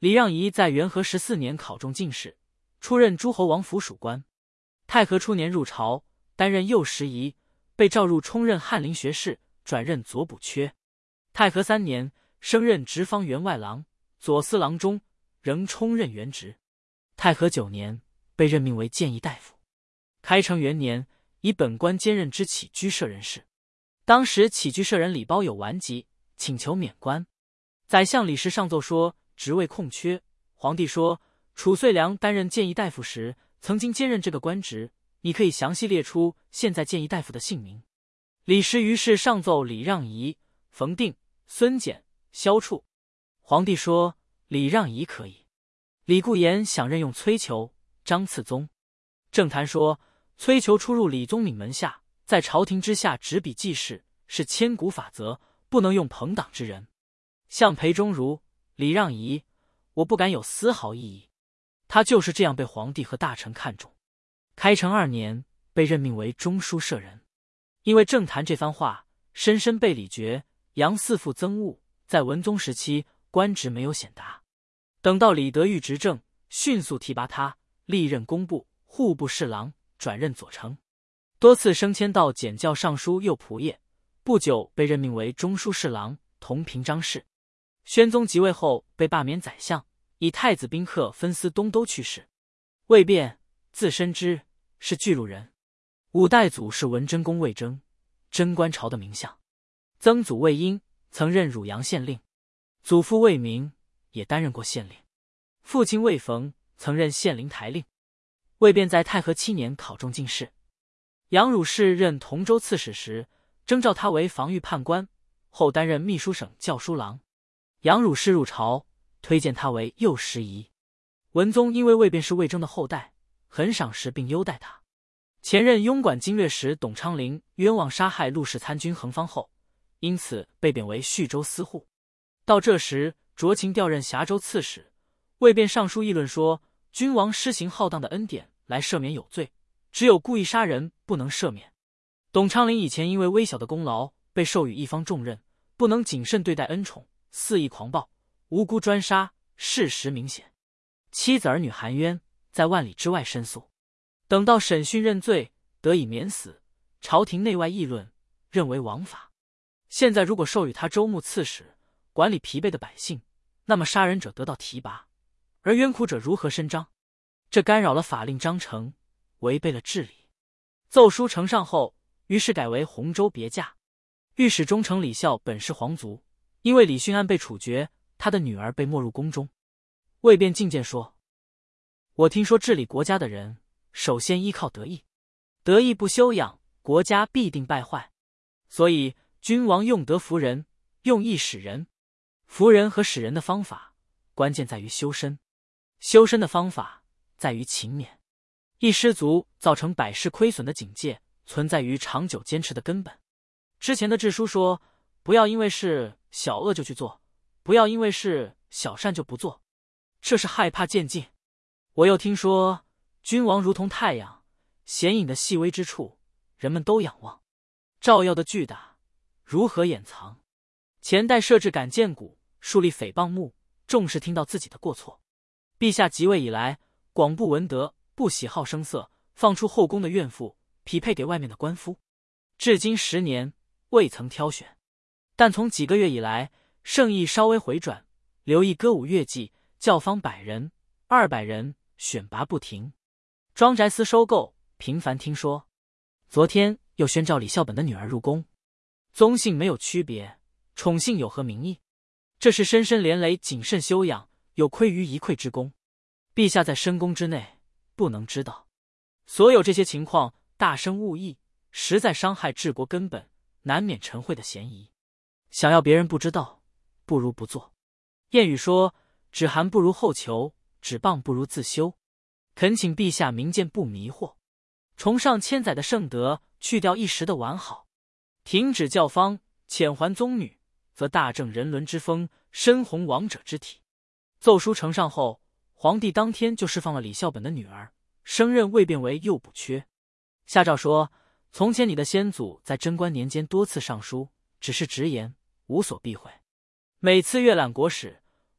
李让仪在元和14年考中进士，出任诸侯王府属官。太和初年入朝，担任右拾遗，被召入充任翰林学士，转任左补缺。太和3年，升任直方员外郎、左司郎中，仍充任原职。太和9年，被任命为谏议大夫。开成元年，以本官兼任之起居舍人事。当时起居舍人李包有顽疾，请求免官。宰相李氏上奏说职位空缺。皇帝说，褚遂良担任谏议大夫时，曾经兼任这个官职，你可以详细列出现在谏议大夫的姓名。李时于是上奏李让仪、冯定、孙简、萧处。皇帝说李让仪可以。李固言想任用崔求、张次宗。政坛说崔求出入李宗闵门下，在朝廷之下执笔记事，是千古法则，不能用朋党之人。像裴忠如、李让仪，我不敢有丝毫异议。他就是这样被皇帝和大臣看重。开成2年，被任命为中书舍人。因为政坛这番话，深深被李傕、杨嗣父憎恶，在文宗时期官职没有显达。等到李德裕执政，迅速提拔他，历任工部、户部侍郎，转任左丞，多次升迁到检校尚书右仆射。不久被任命为中书侍郎、同平章事。宣宗即位后，被罢免宰相，以太子宾客分司东都去世。魏卞，字申之，是巨鹿人。5代祖是文贞公魏征，贞观朝的名相。曾祖魏婴曾任汝阳县令，祖父魏明也担任过县令。父亲魏逢曾任县令台令。魏卞在太和7年考中进士。杨汝士任同州刺史时，征召他为防御判官，后担任秘书省校书郎。杨汝士入朝，推荐他为右拾遗。文宗因为魏卞是魏征的后代，很赏识并优待他。前任庸管经略使董昌龄冤枉杀害陆氏参军横方后，因此被贬为叙州司户。到这时，酌情调任峡州刺史。魏卞上书议论说，君王施行浩荡的恩典来赦免有罪，只有故意杀人不能赦免。董昌龄以前因为微小的功劳被授予一方重任，不能谨慎对待恩宠，肆意狂暴，无辜专杀，事实明显。妻子儿女含冤，在万里之外申诉。等到审讯认罪，得以免死。朝廷内外议论，认为枉法。现在如果授予他州牧刺史，管理疲惫的百姓，那么杀人者得到提拔，而冤苦者如何伸张？这干扰了法令章程，违背了治理。奏书呈上后，于是改为洪州别驾。御史中丞李孝本是皇族，因为李训案被处决，他的女儿被没入宫中。魏卞进谏说，我听说治理国家的人，首先依靠德义，德义不修养，国家必定败坏。所以君王用德服人，用义使人。服人和使人的方法，关键在于修身；修身的方法在于勤勉。一失足造成百世亏损的警戒，存在于长久坚持的根本。之前的志书说，不要因为是小恶就去做，不要因为是小善就不做，这是害怕渐进。我又听说，君王如同太阳，显影的细微之处，人们都仰望；照耀的巨大，如何掩藏？前代设置敢谏谷，树立诽谤幕，重视听到自己的过错。陛下即位以来，广布文德，不喜好声色，放出后宫的怨妇，匹配给外面的官夫。至今10年，未曾挑选。但从几个月以来，圣意稍微回转，留意歌舞乐伎，教坊100人、200人，选拔不停。庄宅司收购，频繁听说。昨天又宣召李孝本的女儿入宫，宗姓没有区别，宠幸有何名义？这是深深连累谨慎修养，有亏于一篑之功。陛下在深宫之内，不能知道。所有这些情况，大生误意，实在伤害治国根本，难免陈秽的嫌疑。想要别人不知道，不如不做。谚语说，只寒不如后求，只谤不如自修。恳请陛下明鉴不迷惑，崇尚千载的圣德，去掉一时的完好。停止教坊，遣还宗女，则大正人伦之风，深弘王者之体。奏书呈上后，皇帝当天就释放了李孝本的女儿，升任魏卞为右补缺。下诏说，从前你的先祖在贞观年间多次上书，只是直言，无所避讳。每次阅览国史，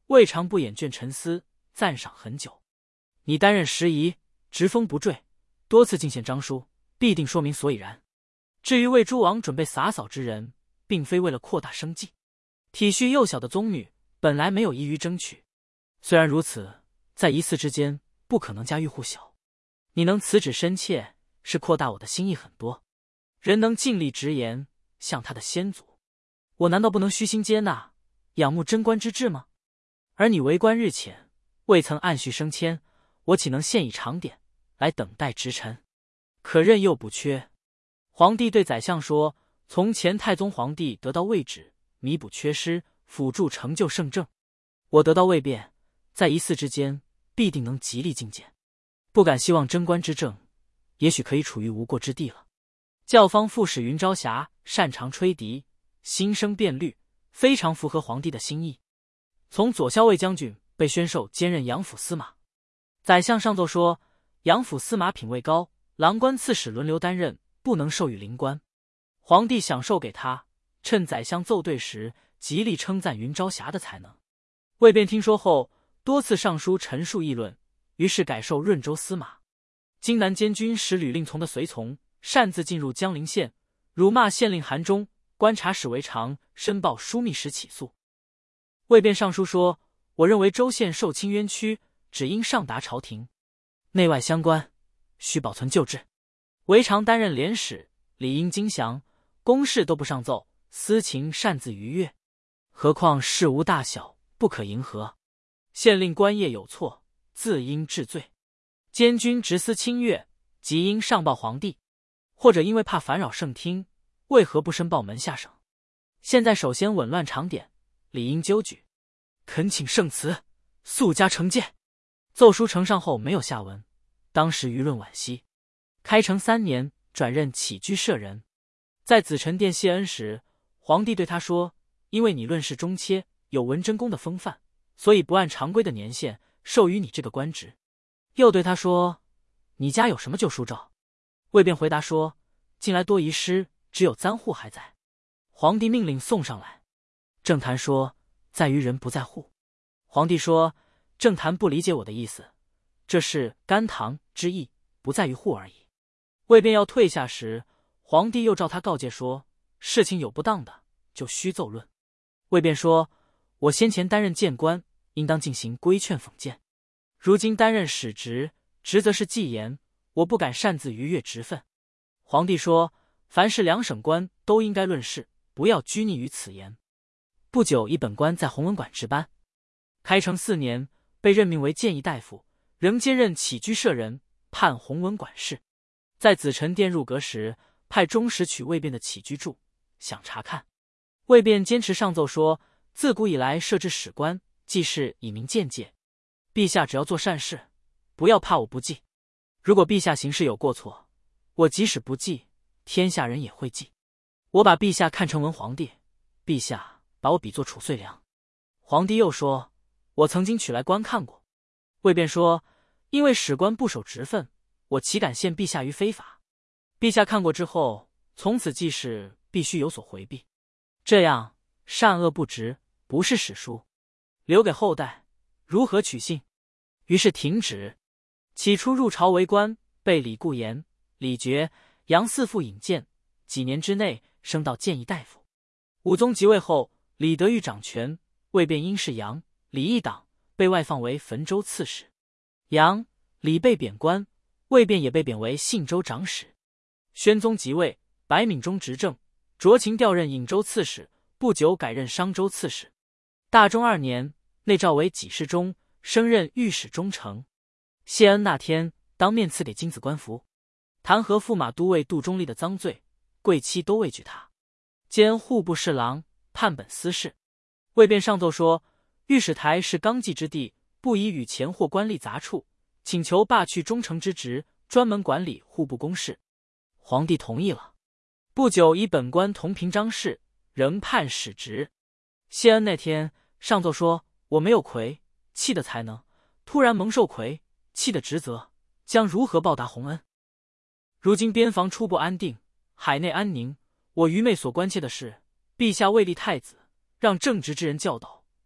未尝不眼倦沉思，赞赏很久。你担任时宜，直风不坠，多次进献章书，必定说明所以然。至于为诸王准备洒扫之人，并非为了扩大生计，体恤幼小的宗女，本来没有宜于争取。虽然如此，在一次之间，不可能家喻户晓。你能辞旨深切，是扩大我的心意很多。人能尽力直言，像他的先祖，我难道不能虚心接纳，仰慕贞观之志吗？而你为官日浅，未曾按序升迁，我岂能现以长典来等待直臣？可任又不缺。皇帝对宰相说，从前太宗皇帝得到位旨，弥补缺失，辅助成就圣政。我得到位便，在一嗣之间，必定能极力进谏。不敢希望贞观之政，也许可以处于无过之地了。教坊副使云朝霞擅长吹笛，心声辩律，非常符合皇帝的心意。从左校尉将军被宣授兼任阳府司马。宰相上奏说，阳府司马品位高，郎官刺史轮流担任，不能授予灵官。皇帝想授给他，趁宰相奏对时，极力称赞云朝霞的才能。魏辩听说后，多次上书陈述议论，于是改授润州司马。荆南监军使吕令从的随从擅自进入江陵县，辱骂县令韩忠，观察使为常申报枢密使起诉。魏辩上书说，我认为州县受侵冤屈，只应上达朝廷，内外相关，须保存旧制。为常担任廉使，理应精详，公事都不上奏，私情擅自逾越，何况事无大小，不可迎合。县令官业有错，自应治罪。监军执私侵越，即应上报皇帝，或者因为怕烦扰圣听，为何不申报门下省？现在首先紊乱常典，理应纠举，恳请圣慈，速加惩戒。奏书呈上后没有下文，当时舆论惋惜。开成3年，转任起居舍人。在紫宸殿谢恩时，皇帝对他说，因为你论事忠切，有文贞公的风范，所以不按常规的年限授予你这个官职。又对他说，你家有什么旧书照？魏辩回答说，近来多遗失，只有3户还在。皇帝命令送上来。郑谭说，在于人不在户。皇帝说，郑谭不理解我的意思，这是甘棠之意，不在于户而已。魏辩要退下时，皇帝又照他告诫说，事情有不当的，就须奏论。魏辩说，我先前担任谏官，应当进行规劝讽谏，如今担任使职，职责是纪言，我不敢擅自逾越职分。皇帝说，凡是两省官都应该论事，不要拘泥于此言。不久，以本官在弘文馆值班。开成4年，被任命为谏议大夫，仍兼任起居舍人，判弘文馆事。在紫宸殿入阁时，派中使取魏辩的起居注，想查看。魏辩坚持上奏说，自古以来设置史官，记事以明见解。陛下只要做善事，不要怕我不记。如果陛下行事有过错，我即使不记，天下人也会记。我把陛下看成文皇帝，陛下把我比作褚遂良。皇帝又说，我曾经取来观看过。魏辩说，因为史官不守职分，我岂敢陷陛下于非法？陛下看过之后，从此记事必须有所回避，这样善恶不直，不是史书，留给后代，如何取信？于是停止。起初入朝为官，被李固言、李傕、杨四父引荐，几年之内升到谏议大夫。武宗即位后，李德裕掌权，魏辩因是杨、李一党，被外放为汾州刺史。杨、李被贬官，魏辩也被贬为信州长史。宣宗即位，白敏中执政，酌情调任颍州刺史，不久改任商州刺史。大中2年，内诏为给事中，升任御史中丞。谢恩那天，当面赐给金子官服，弹劾驸马都尉杜忠立的赃罪，贵戚都畏惧他。兼户部侍郎，判本司事。魏辩上奏说，御史台是纲纪之地，不宜与前或官吏杂处，请求罢去中丞之职，专门管理户部公事。皇帝同意了。不久，以本官同平章事，仍判使职。谢恩那天上奏说，我没有魁戚的才能，突然蒙受魁戚的职责，将如何报答洪恩？如今边防初步安定，海内安宁，我愚昧所关切的是，陛下未立太子，让正直之人教导，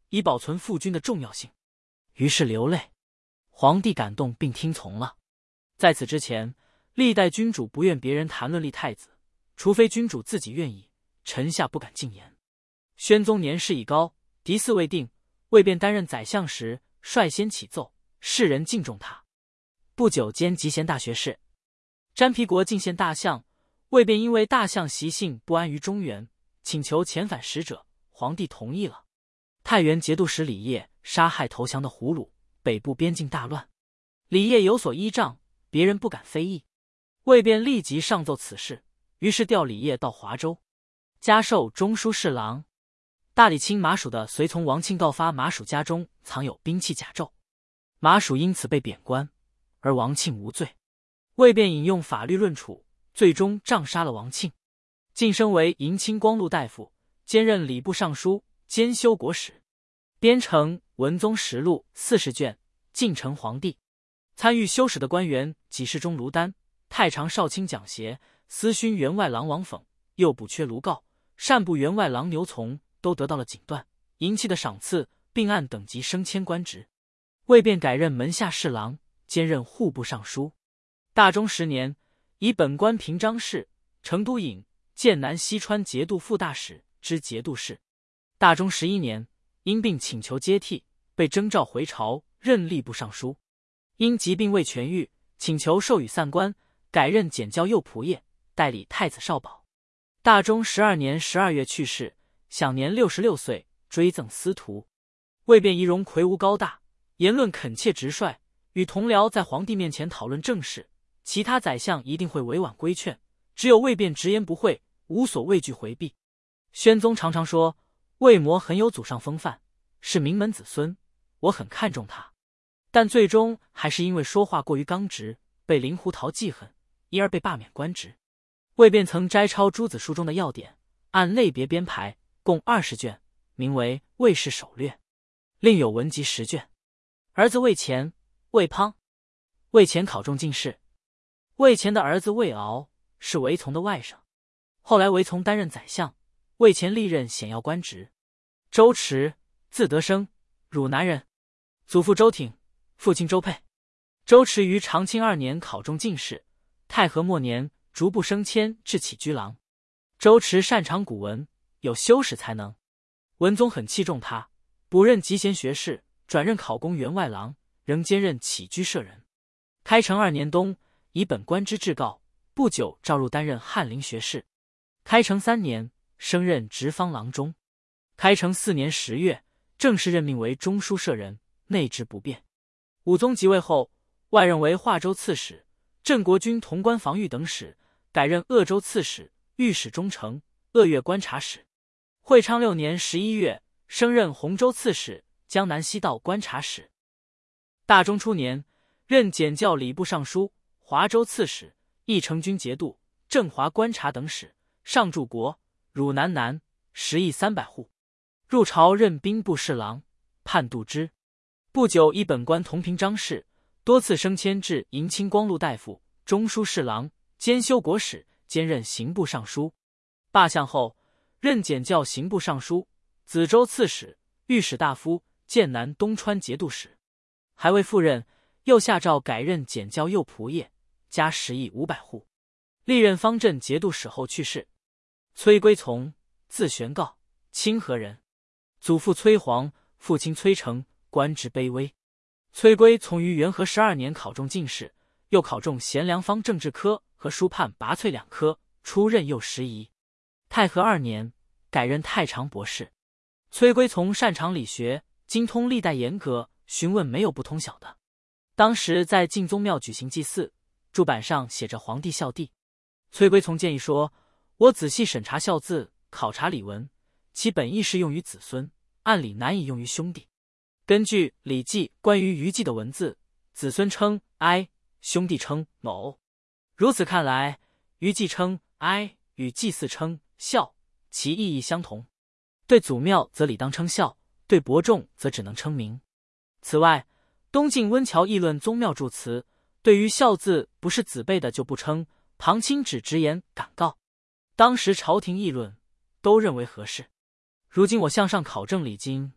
以保存父君的重要性。于是流泪。皇帝感动并听从了。在此之前，历代君主不愿别人谈论立太子，除非君主自己愿意，臣下不敢进言。宣宗年事已高，嫡嗣未定，魏便担任宰相时，率先启奏，世人敬重他。不久间即衔大学士。詹皮国进献大相，魏便因为大相习性不安于中原，请求遣返使者，皇帝同意了。太原节度使李晔杀害投降的胡虏，北部边境大乱，李晔有所依仗，别人不敢非议。魏便立即上奏此事，于是调李晔到华州，加授中书侍郎。大理卿马蜀的随从王庆告发马蜀家中藏有兵器甲胄，马蜀因此被贬官，而王庆无罪。魏便引用法律论处，最终杖杀了王庆，晋升为迎亲光禄大夫，兼任礼部尚书、兼修国史，编成《文宗实录》40卷，进呈皇帝。参与修史的官员给事中卢丹、太常少卿蒋协、司勋员外郎王讽、右补阙卢镐、善部员外郎牛从都得到了锦缎、银器的赏赐，并按等级升迁官职。魏便改任门下侍郎，兼任户部尚书。大中10年，以本官平章事、成都尹、剑南西川节度副大使之节度使。大中11年，因病请求接替，被征召回朝，任吏部尚书。因疾病未痊愈，请求授予散官，改任检校右仆射，代理太子少保。大中12年12月去世，享年66岁，追赠司徒。魏便仪容魁梧高大，言论恳切直率，与同僚在皇帝面前讨论政事，其他宰相一定会委婉规劝，只有魏便直言不讳，无所畏惧回避。宣宗常常说，魏魔很有祖上风范，是名门子孙，我很看重他，但最终还是因为说话过于刚直，被令狐桃记恨，因而被罢免官职。魏便曾摘抄诸子书中的要点，按类别编排，共20卷，名为《魏氏首略》，另有文集10卷。儿子魏乾、魏滂。魏乾考中进士。魏乾的儿子魏敖是韦从的外甥，后来韦从担任宰相，魏乾历任显要官职。周驰，字德生，汝南人，祖父周挺，父亲周佩。周驰于长庆2年考中进士，太和末年逐步升迁至起居郎。周驰擅长古文，有修史才能，文宗很器重他，补任集贤学士，转任考功员外郎，仍兼任起居舍人。开成2年冬，以本官之至告，不久召入担任翰林学士。开成3年，升任直方郎中。开成4年10月，正式任命为中书舍人，内职不变。武宗即位后，外任为华州刺史、镇国军潼关防御等使，改任鄂州刺史、御史中丞、鄂越观察使。会昌6年11月，升任洪州刺史、江南西道观察使。大中初年，任检校礼部尚书、华州刺史、义成军节度、镇华观察等使，上柱国、汝南南10邑300户。入朝任兵部侍郎，判度之。不久以本官同平章事，多次升迁至迎亲光禄大夫、中书侍郎、兼修国史，兼任刑部尚书。罢相后，任检校刑部尚书、梓州刺史、御史大夫、剑南东川节度使。还未赴任，又下诏改任检校右仆射，加10邑500户。历任方镇节度使后去世。崔归从，字玄诰，清河人，祖父崔璜，父亲崔成，官职卑微。崔归从于元和12年考中进士，又考中贤良方政治科和书判拔萃2科，出任右拾遗。太和2年，改任太常博士。崔归从擅长理学，精通历代严格，询问没有不通晓的。当时在晋宗庙举行祭祀，柱板上写着皇帝孝弟。崔归从建议说，我仔细审查孝字，考察礼文，其本意是用于子孙，按理难以用于兄弟。根据《礼记》关于余祭的文字，子孙称哀，兄弟称某。如此看来，余祭称哀与祭祀称孝，其意义相同。对祖庙则理当称孝，对伯仲则只能称名。此外，东晋温峤议论宗庙祝词，对于孝字不是子辈的就不称，庞钦只直言感告。当时朝廷议论，都认为合适。如今我向上考证礼经，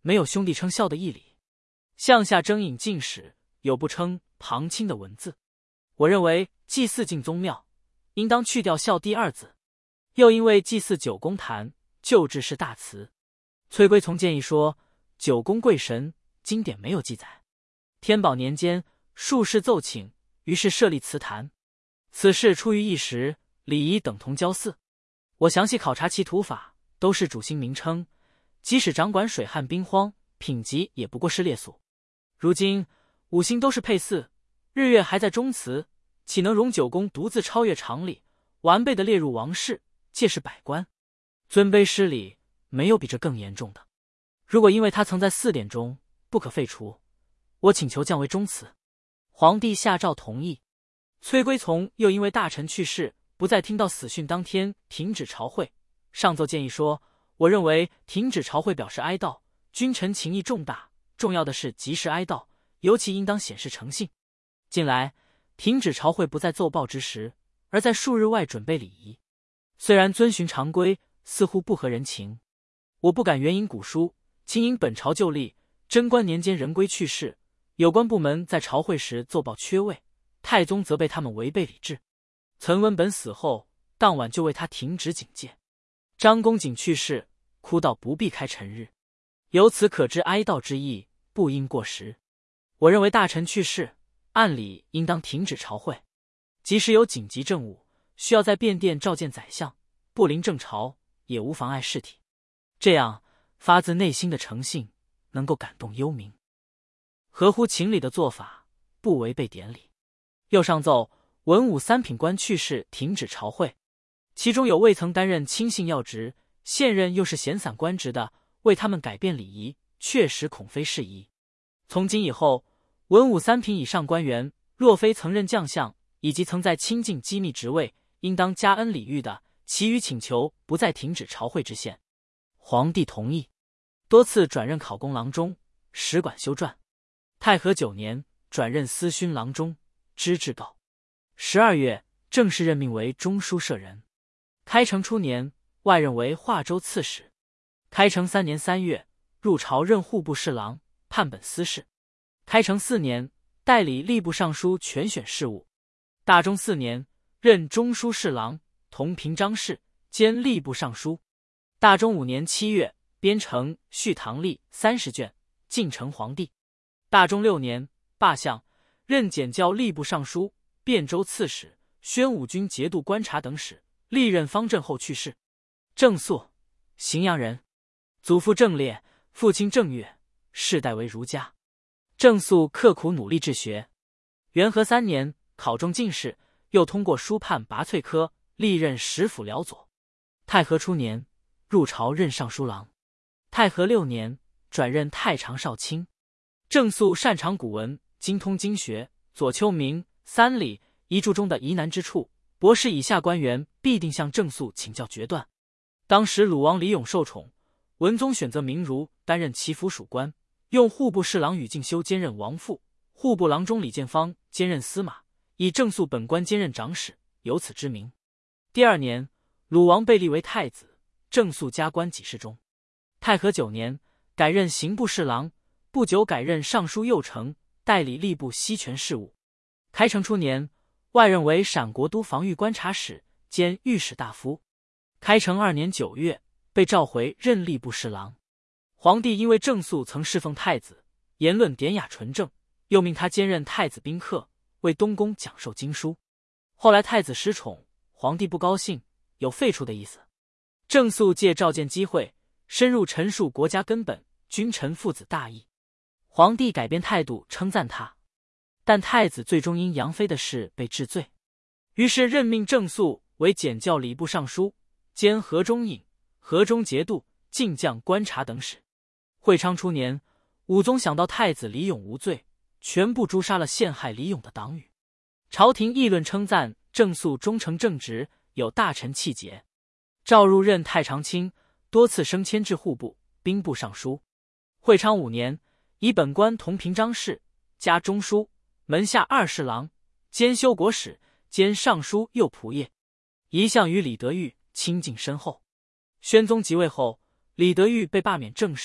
没有兄弟称孝的义理。向下征引进士，有不称旁亲的文字。我认为祭祀进宗庙，应当去掉孝弟二字。又因为祭祀九宫坛，旧制是大辞。崔圭从建议说，九宫贵神，经典没有记载。天宝年间，术士奏请，于是设立祠坛。此事出于一时，礼仪等同交祀。我详细考察其土法，都是主星名称，即使掌管水旱兵荒，品级也不过是劣俗。如今五星都是配祀，日月还在中祠，岂能容九宫独自超越常理，完备的列入王室，借势百官？尊卑失礼，没有比这更严重的。如果因为他曾在4典中，不可废除，我请求降为中祠。皇帝下诏同意。崔圭从又因为大臣去世，不再听到死讯当天停止朝会，上奏建议说，我认为停止朝会表示哀悼，君臣情谊重大，重要的是及时哀悼，尤其应当显示诚信。近来停止朝会不在奏报之时，而在数日外准备礼仪，虽然遵循常规，似乎不合人情。我不敢援引古书，请引本朝旧例。贞观年间人归去世，有关部门在朝会时奏报缺位，太宗责备他们违背礼制。岑文本死后，当晚就为他停职警戒。张公瑾去世，哭到不必开晨日，由此可知哀悼之意，不应过时。我认为大臣去世，按理应当停止朝会，即使有紧急政务，需要在便殿召见宰相，不临正朝，也无妨碍事体。这样发自内心的诚信，能够感动幽冥，合乎情理的做法，不违背典礼。又上奏，文武3品官去世，停止朝会，其中有未曾担任亲信要职，现任又是闲散官职的，为他们改变礼仪，确实恐非事宜。从今以后，文武3品以上官员，若非曾任将相，以及曾在亲近机密职位，应当加恩礼遇的，其余请求不再停止朝会之限。皇帝同意，多次转任考功郎中，使管修撰。太和9年，转任司勋郎中，知制告。12月，正式任命为中书舍人。开成初年，外任为华州刺史。开成3年3月，入朝任户部侍郎、判本司事。开成4年，代理吏部尚书全选事务。大中4年，任中书侍郎、同平章事，兼吏部尚书。大中5年7月，编成《续唐历》30卷，进呈皇帝。大中6年，罢相，任检校吏部尚书、汴州刺史、宣武军节度观察等使，历任方阵后去世。郑肃，荥阳人，祖父郑烈，父亲郑岳，世代为儒家。郑肃刻苦努力治学，元和3年考中进士，又通过书判拔萃科，历任10府辽左。太和初年，入朝任尚书郎。太和6年，转任太常少卿。郑肃擅长古文，精通经学，左丘明、三礼遗著中的疑难之处，博士以下官员必定向郑肃请教决断。当时鲁王李咏受宠，文宗选择明儒担任其府属官，用户部侍郎宇敬修兼任王父，户部郎中李建方兼任司马，以郑肃本官兼任长史，由此知名。第2年，鲁王被立为太子，郑肃加官给事中。太和9年，改任刑部侍郎，不久改任尚书右丞，代理吏部西权事务。开成初年，外任为陕国都防御观察使，兼御史大夫。开成2年9月，被召回任吏部侍郎。皇帝因为郑肃曾侍奉太子，言论典雅纯正，又命他兼任太子宾客，为东宫讲授经书。后来太子失宠，皇帝不高兴，有废黜的意思。郑肃借召见机会，深入陈述国家根本、君臣父子大义。皇帝改变态度，称赞他，但太子最终因杨妃的事被治罪，于是任命郑肃为检校礼部尚书，兼河中尹、河中节度、进将观察等使。会昌初年，武宗想到太子李咏无罪，全部诛杀了陷害李咏的党羽。朝廷议论称赞郑肃忠诚正直，有大臣气节，召入任太常卿，多次升迁至户部、兵部尚书。会昌5年，以本官同平章事，加中书、门下2侍郎，兼修国史，兼尚书右仆射。一向与李德裕亲近深厚。宣宗即位后，李德裕被罢免正事，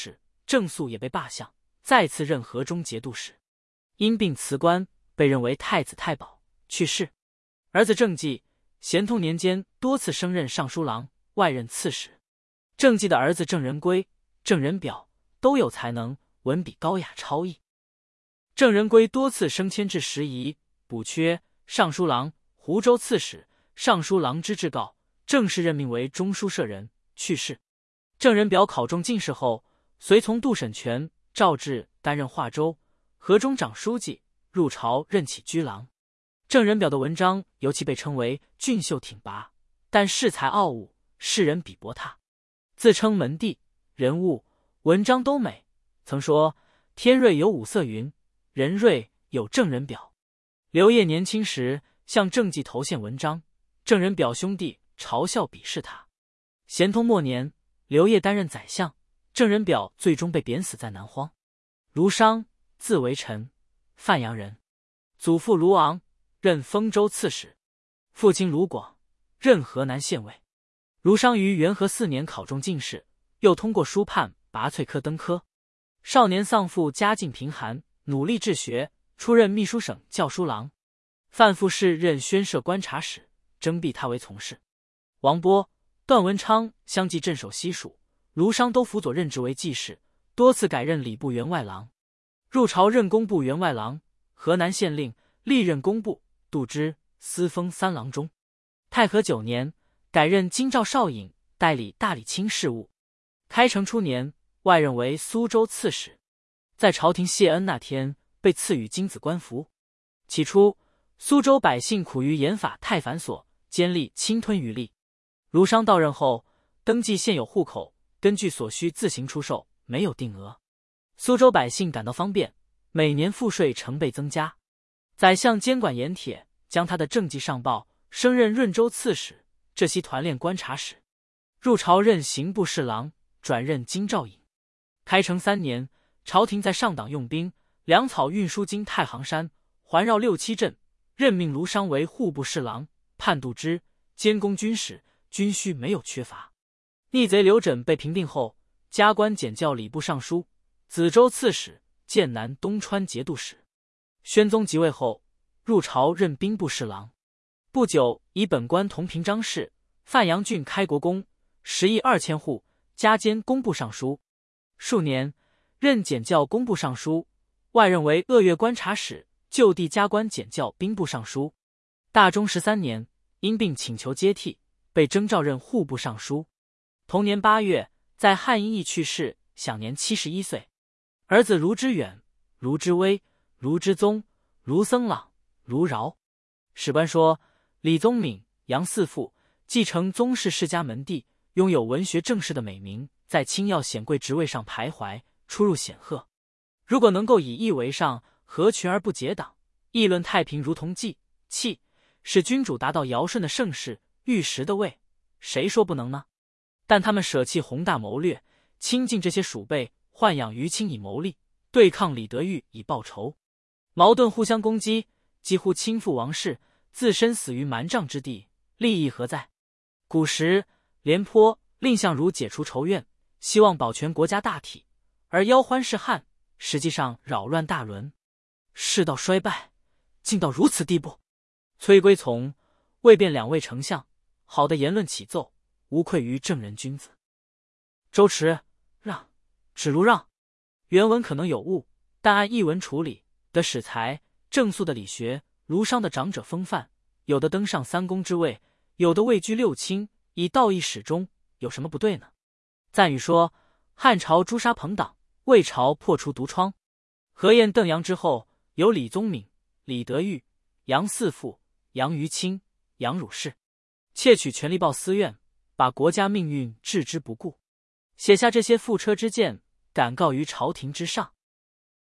郑肃也被罢相，再次任河中节度使。因病辞官，被认为太子太保，去世。儿子郑纪，咸通年间多次升任尚书郎，外任刺史。郑纪的儿子郑仁圭、郑仁表都有才能，文笔高雅超逸。郑仁圭多次升迁至时仪、补缺、尚书郎、湖州刺史、尚书郎之至告，正式任命为中书舍人，去世。郑仁表考中进士后，随从杜审权、赵志担任华州、河中长书记，入朝任起居郎。郑仁表的文章尤其被称为俊秀挺拔，但恃才傲物，世人比驳他。自称门第，人物文章都美，曾说天瑞有五色云，人瑞有郑仁表。刘烨年轻时向郑纪投献文章，郑仁表兄弟嘲笑鄙视他。咸通末年，刘烨担任宰相，郑仁表最终被贬死在南荒。卢商，字惟臣，范阳人，祖父卢昂，任丰州刺史；父亲卢广，任河南县尉。卢商于元和4年考中进士，又通过书判拔萃科登科。少年丧父，家境贫寒，努力治学，出任秘书省校书郎。范复士任宣摄观察使，征辟他为从事。王波、段文昌相继镇守西蜀，卢商都辅佐任职为记事，多次改任礼部员外郎。入朝任工部员外郎、河南县令，历任工部、度支、司封3郎中。太和9年，改任京兆少尹，代理大理卿事务。开成初年，外任为苏州刺史。在朝廷谢恩那天，被赐予金子官服。起初，苏州百姓苦于盐法太繁琐，监吏侵吞渔利。卢商到任后，登记现有户口，根据所需自行出售，没有定额。苏州百姓感到方便，每年赋税成倍增加。宰相监管盐铁，将他的政绩上报，升任润州刺史，浙西团练观察使。入朝任刑部侍郎，转任京兆尹。开成3年，朝廷在上党用兵，粮草运输经太行山，环绕6、7镇，任命卢商为户部侍郎，判度支，监工军使，军需没有缺乏。逆贼刘轸被平定后，加官检校礼部尚书、梓州刺史、剑南东川节度使。宣宗即位后，入朝任兵部侍郎。不久，以本官同平章事、范阳郡开国公，10亿2000户，加兼工部尚书。数年，任检校工部尚书，外任为鄂越观察使，就地加官检校兵部尚书。大中13年，因病请求接替，被征召任户部尚书。同年8月，在汉阴驿去世，享年71岁。儿子卢知远、卢知微、卢知宗、卢僧朗、卢饶。史官说，李宗闵、杨嗣父继承宗室世家门第，拥有文学正士的美名，在清要显贵职位上徘徊，出入显赫。如果能够以义为上，合群而不结党，议论太平如同计气，使君主达到尧舜的盛世、玉石的位，谁说不能呢？但他们舍弃宏大谋略，亲近这些鼠辈，豢养于亲以谋利，对抗李德裕以报仇，矛盾互相攻击，几乎倾覆王室，自身死于蛮瘴之地，利益何在？古时廉颇、蔺相如解除仇怨，希望保全国家大体，而邀欢试汉，实际上扰乱大伦，世道衰败，竟到如此地步。崔圭从、魏卞2位丞相，好的言论起奏，无愧于正人君子。周持、让、指卢让，原文可能有误，但按译文处理，得史才、郑肃的理学、卢商的长者风范，有的登上3公之位，有的位居6卿，以道义始终，有什么不对呢？赞语说，汉朝诛杀朋党，魏朝破除毒疮。何晏、邓阳之后，有李宗闵、李德裕、杨嗣父、杨余清、杨汝士，窃取权力报私怨，把国家命运置之不顾，写下这些覆车之谏，敢告于朝廷之上。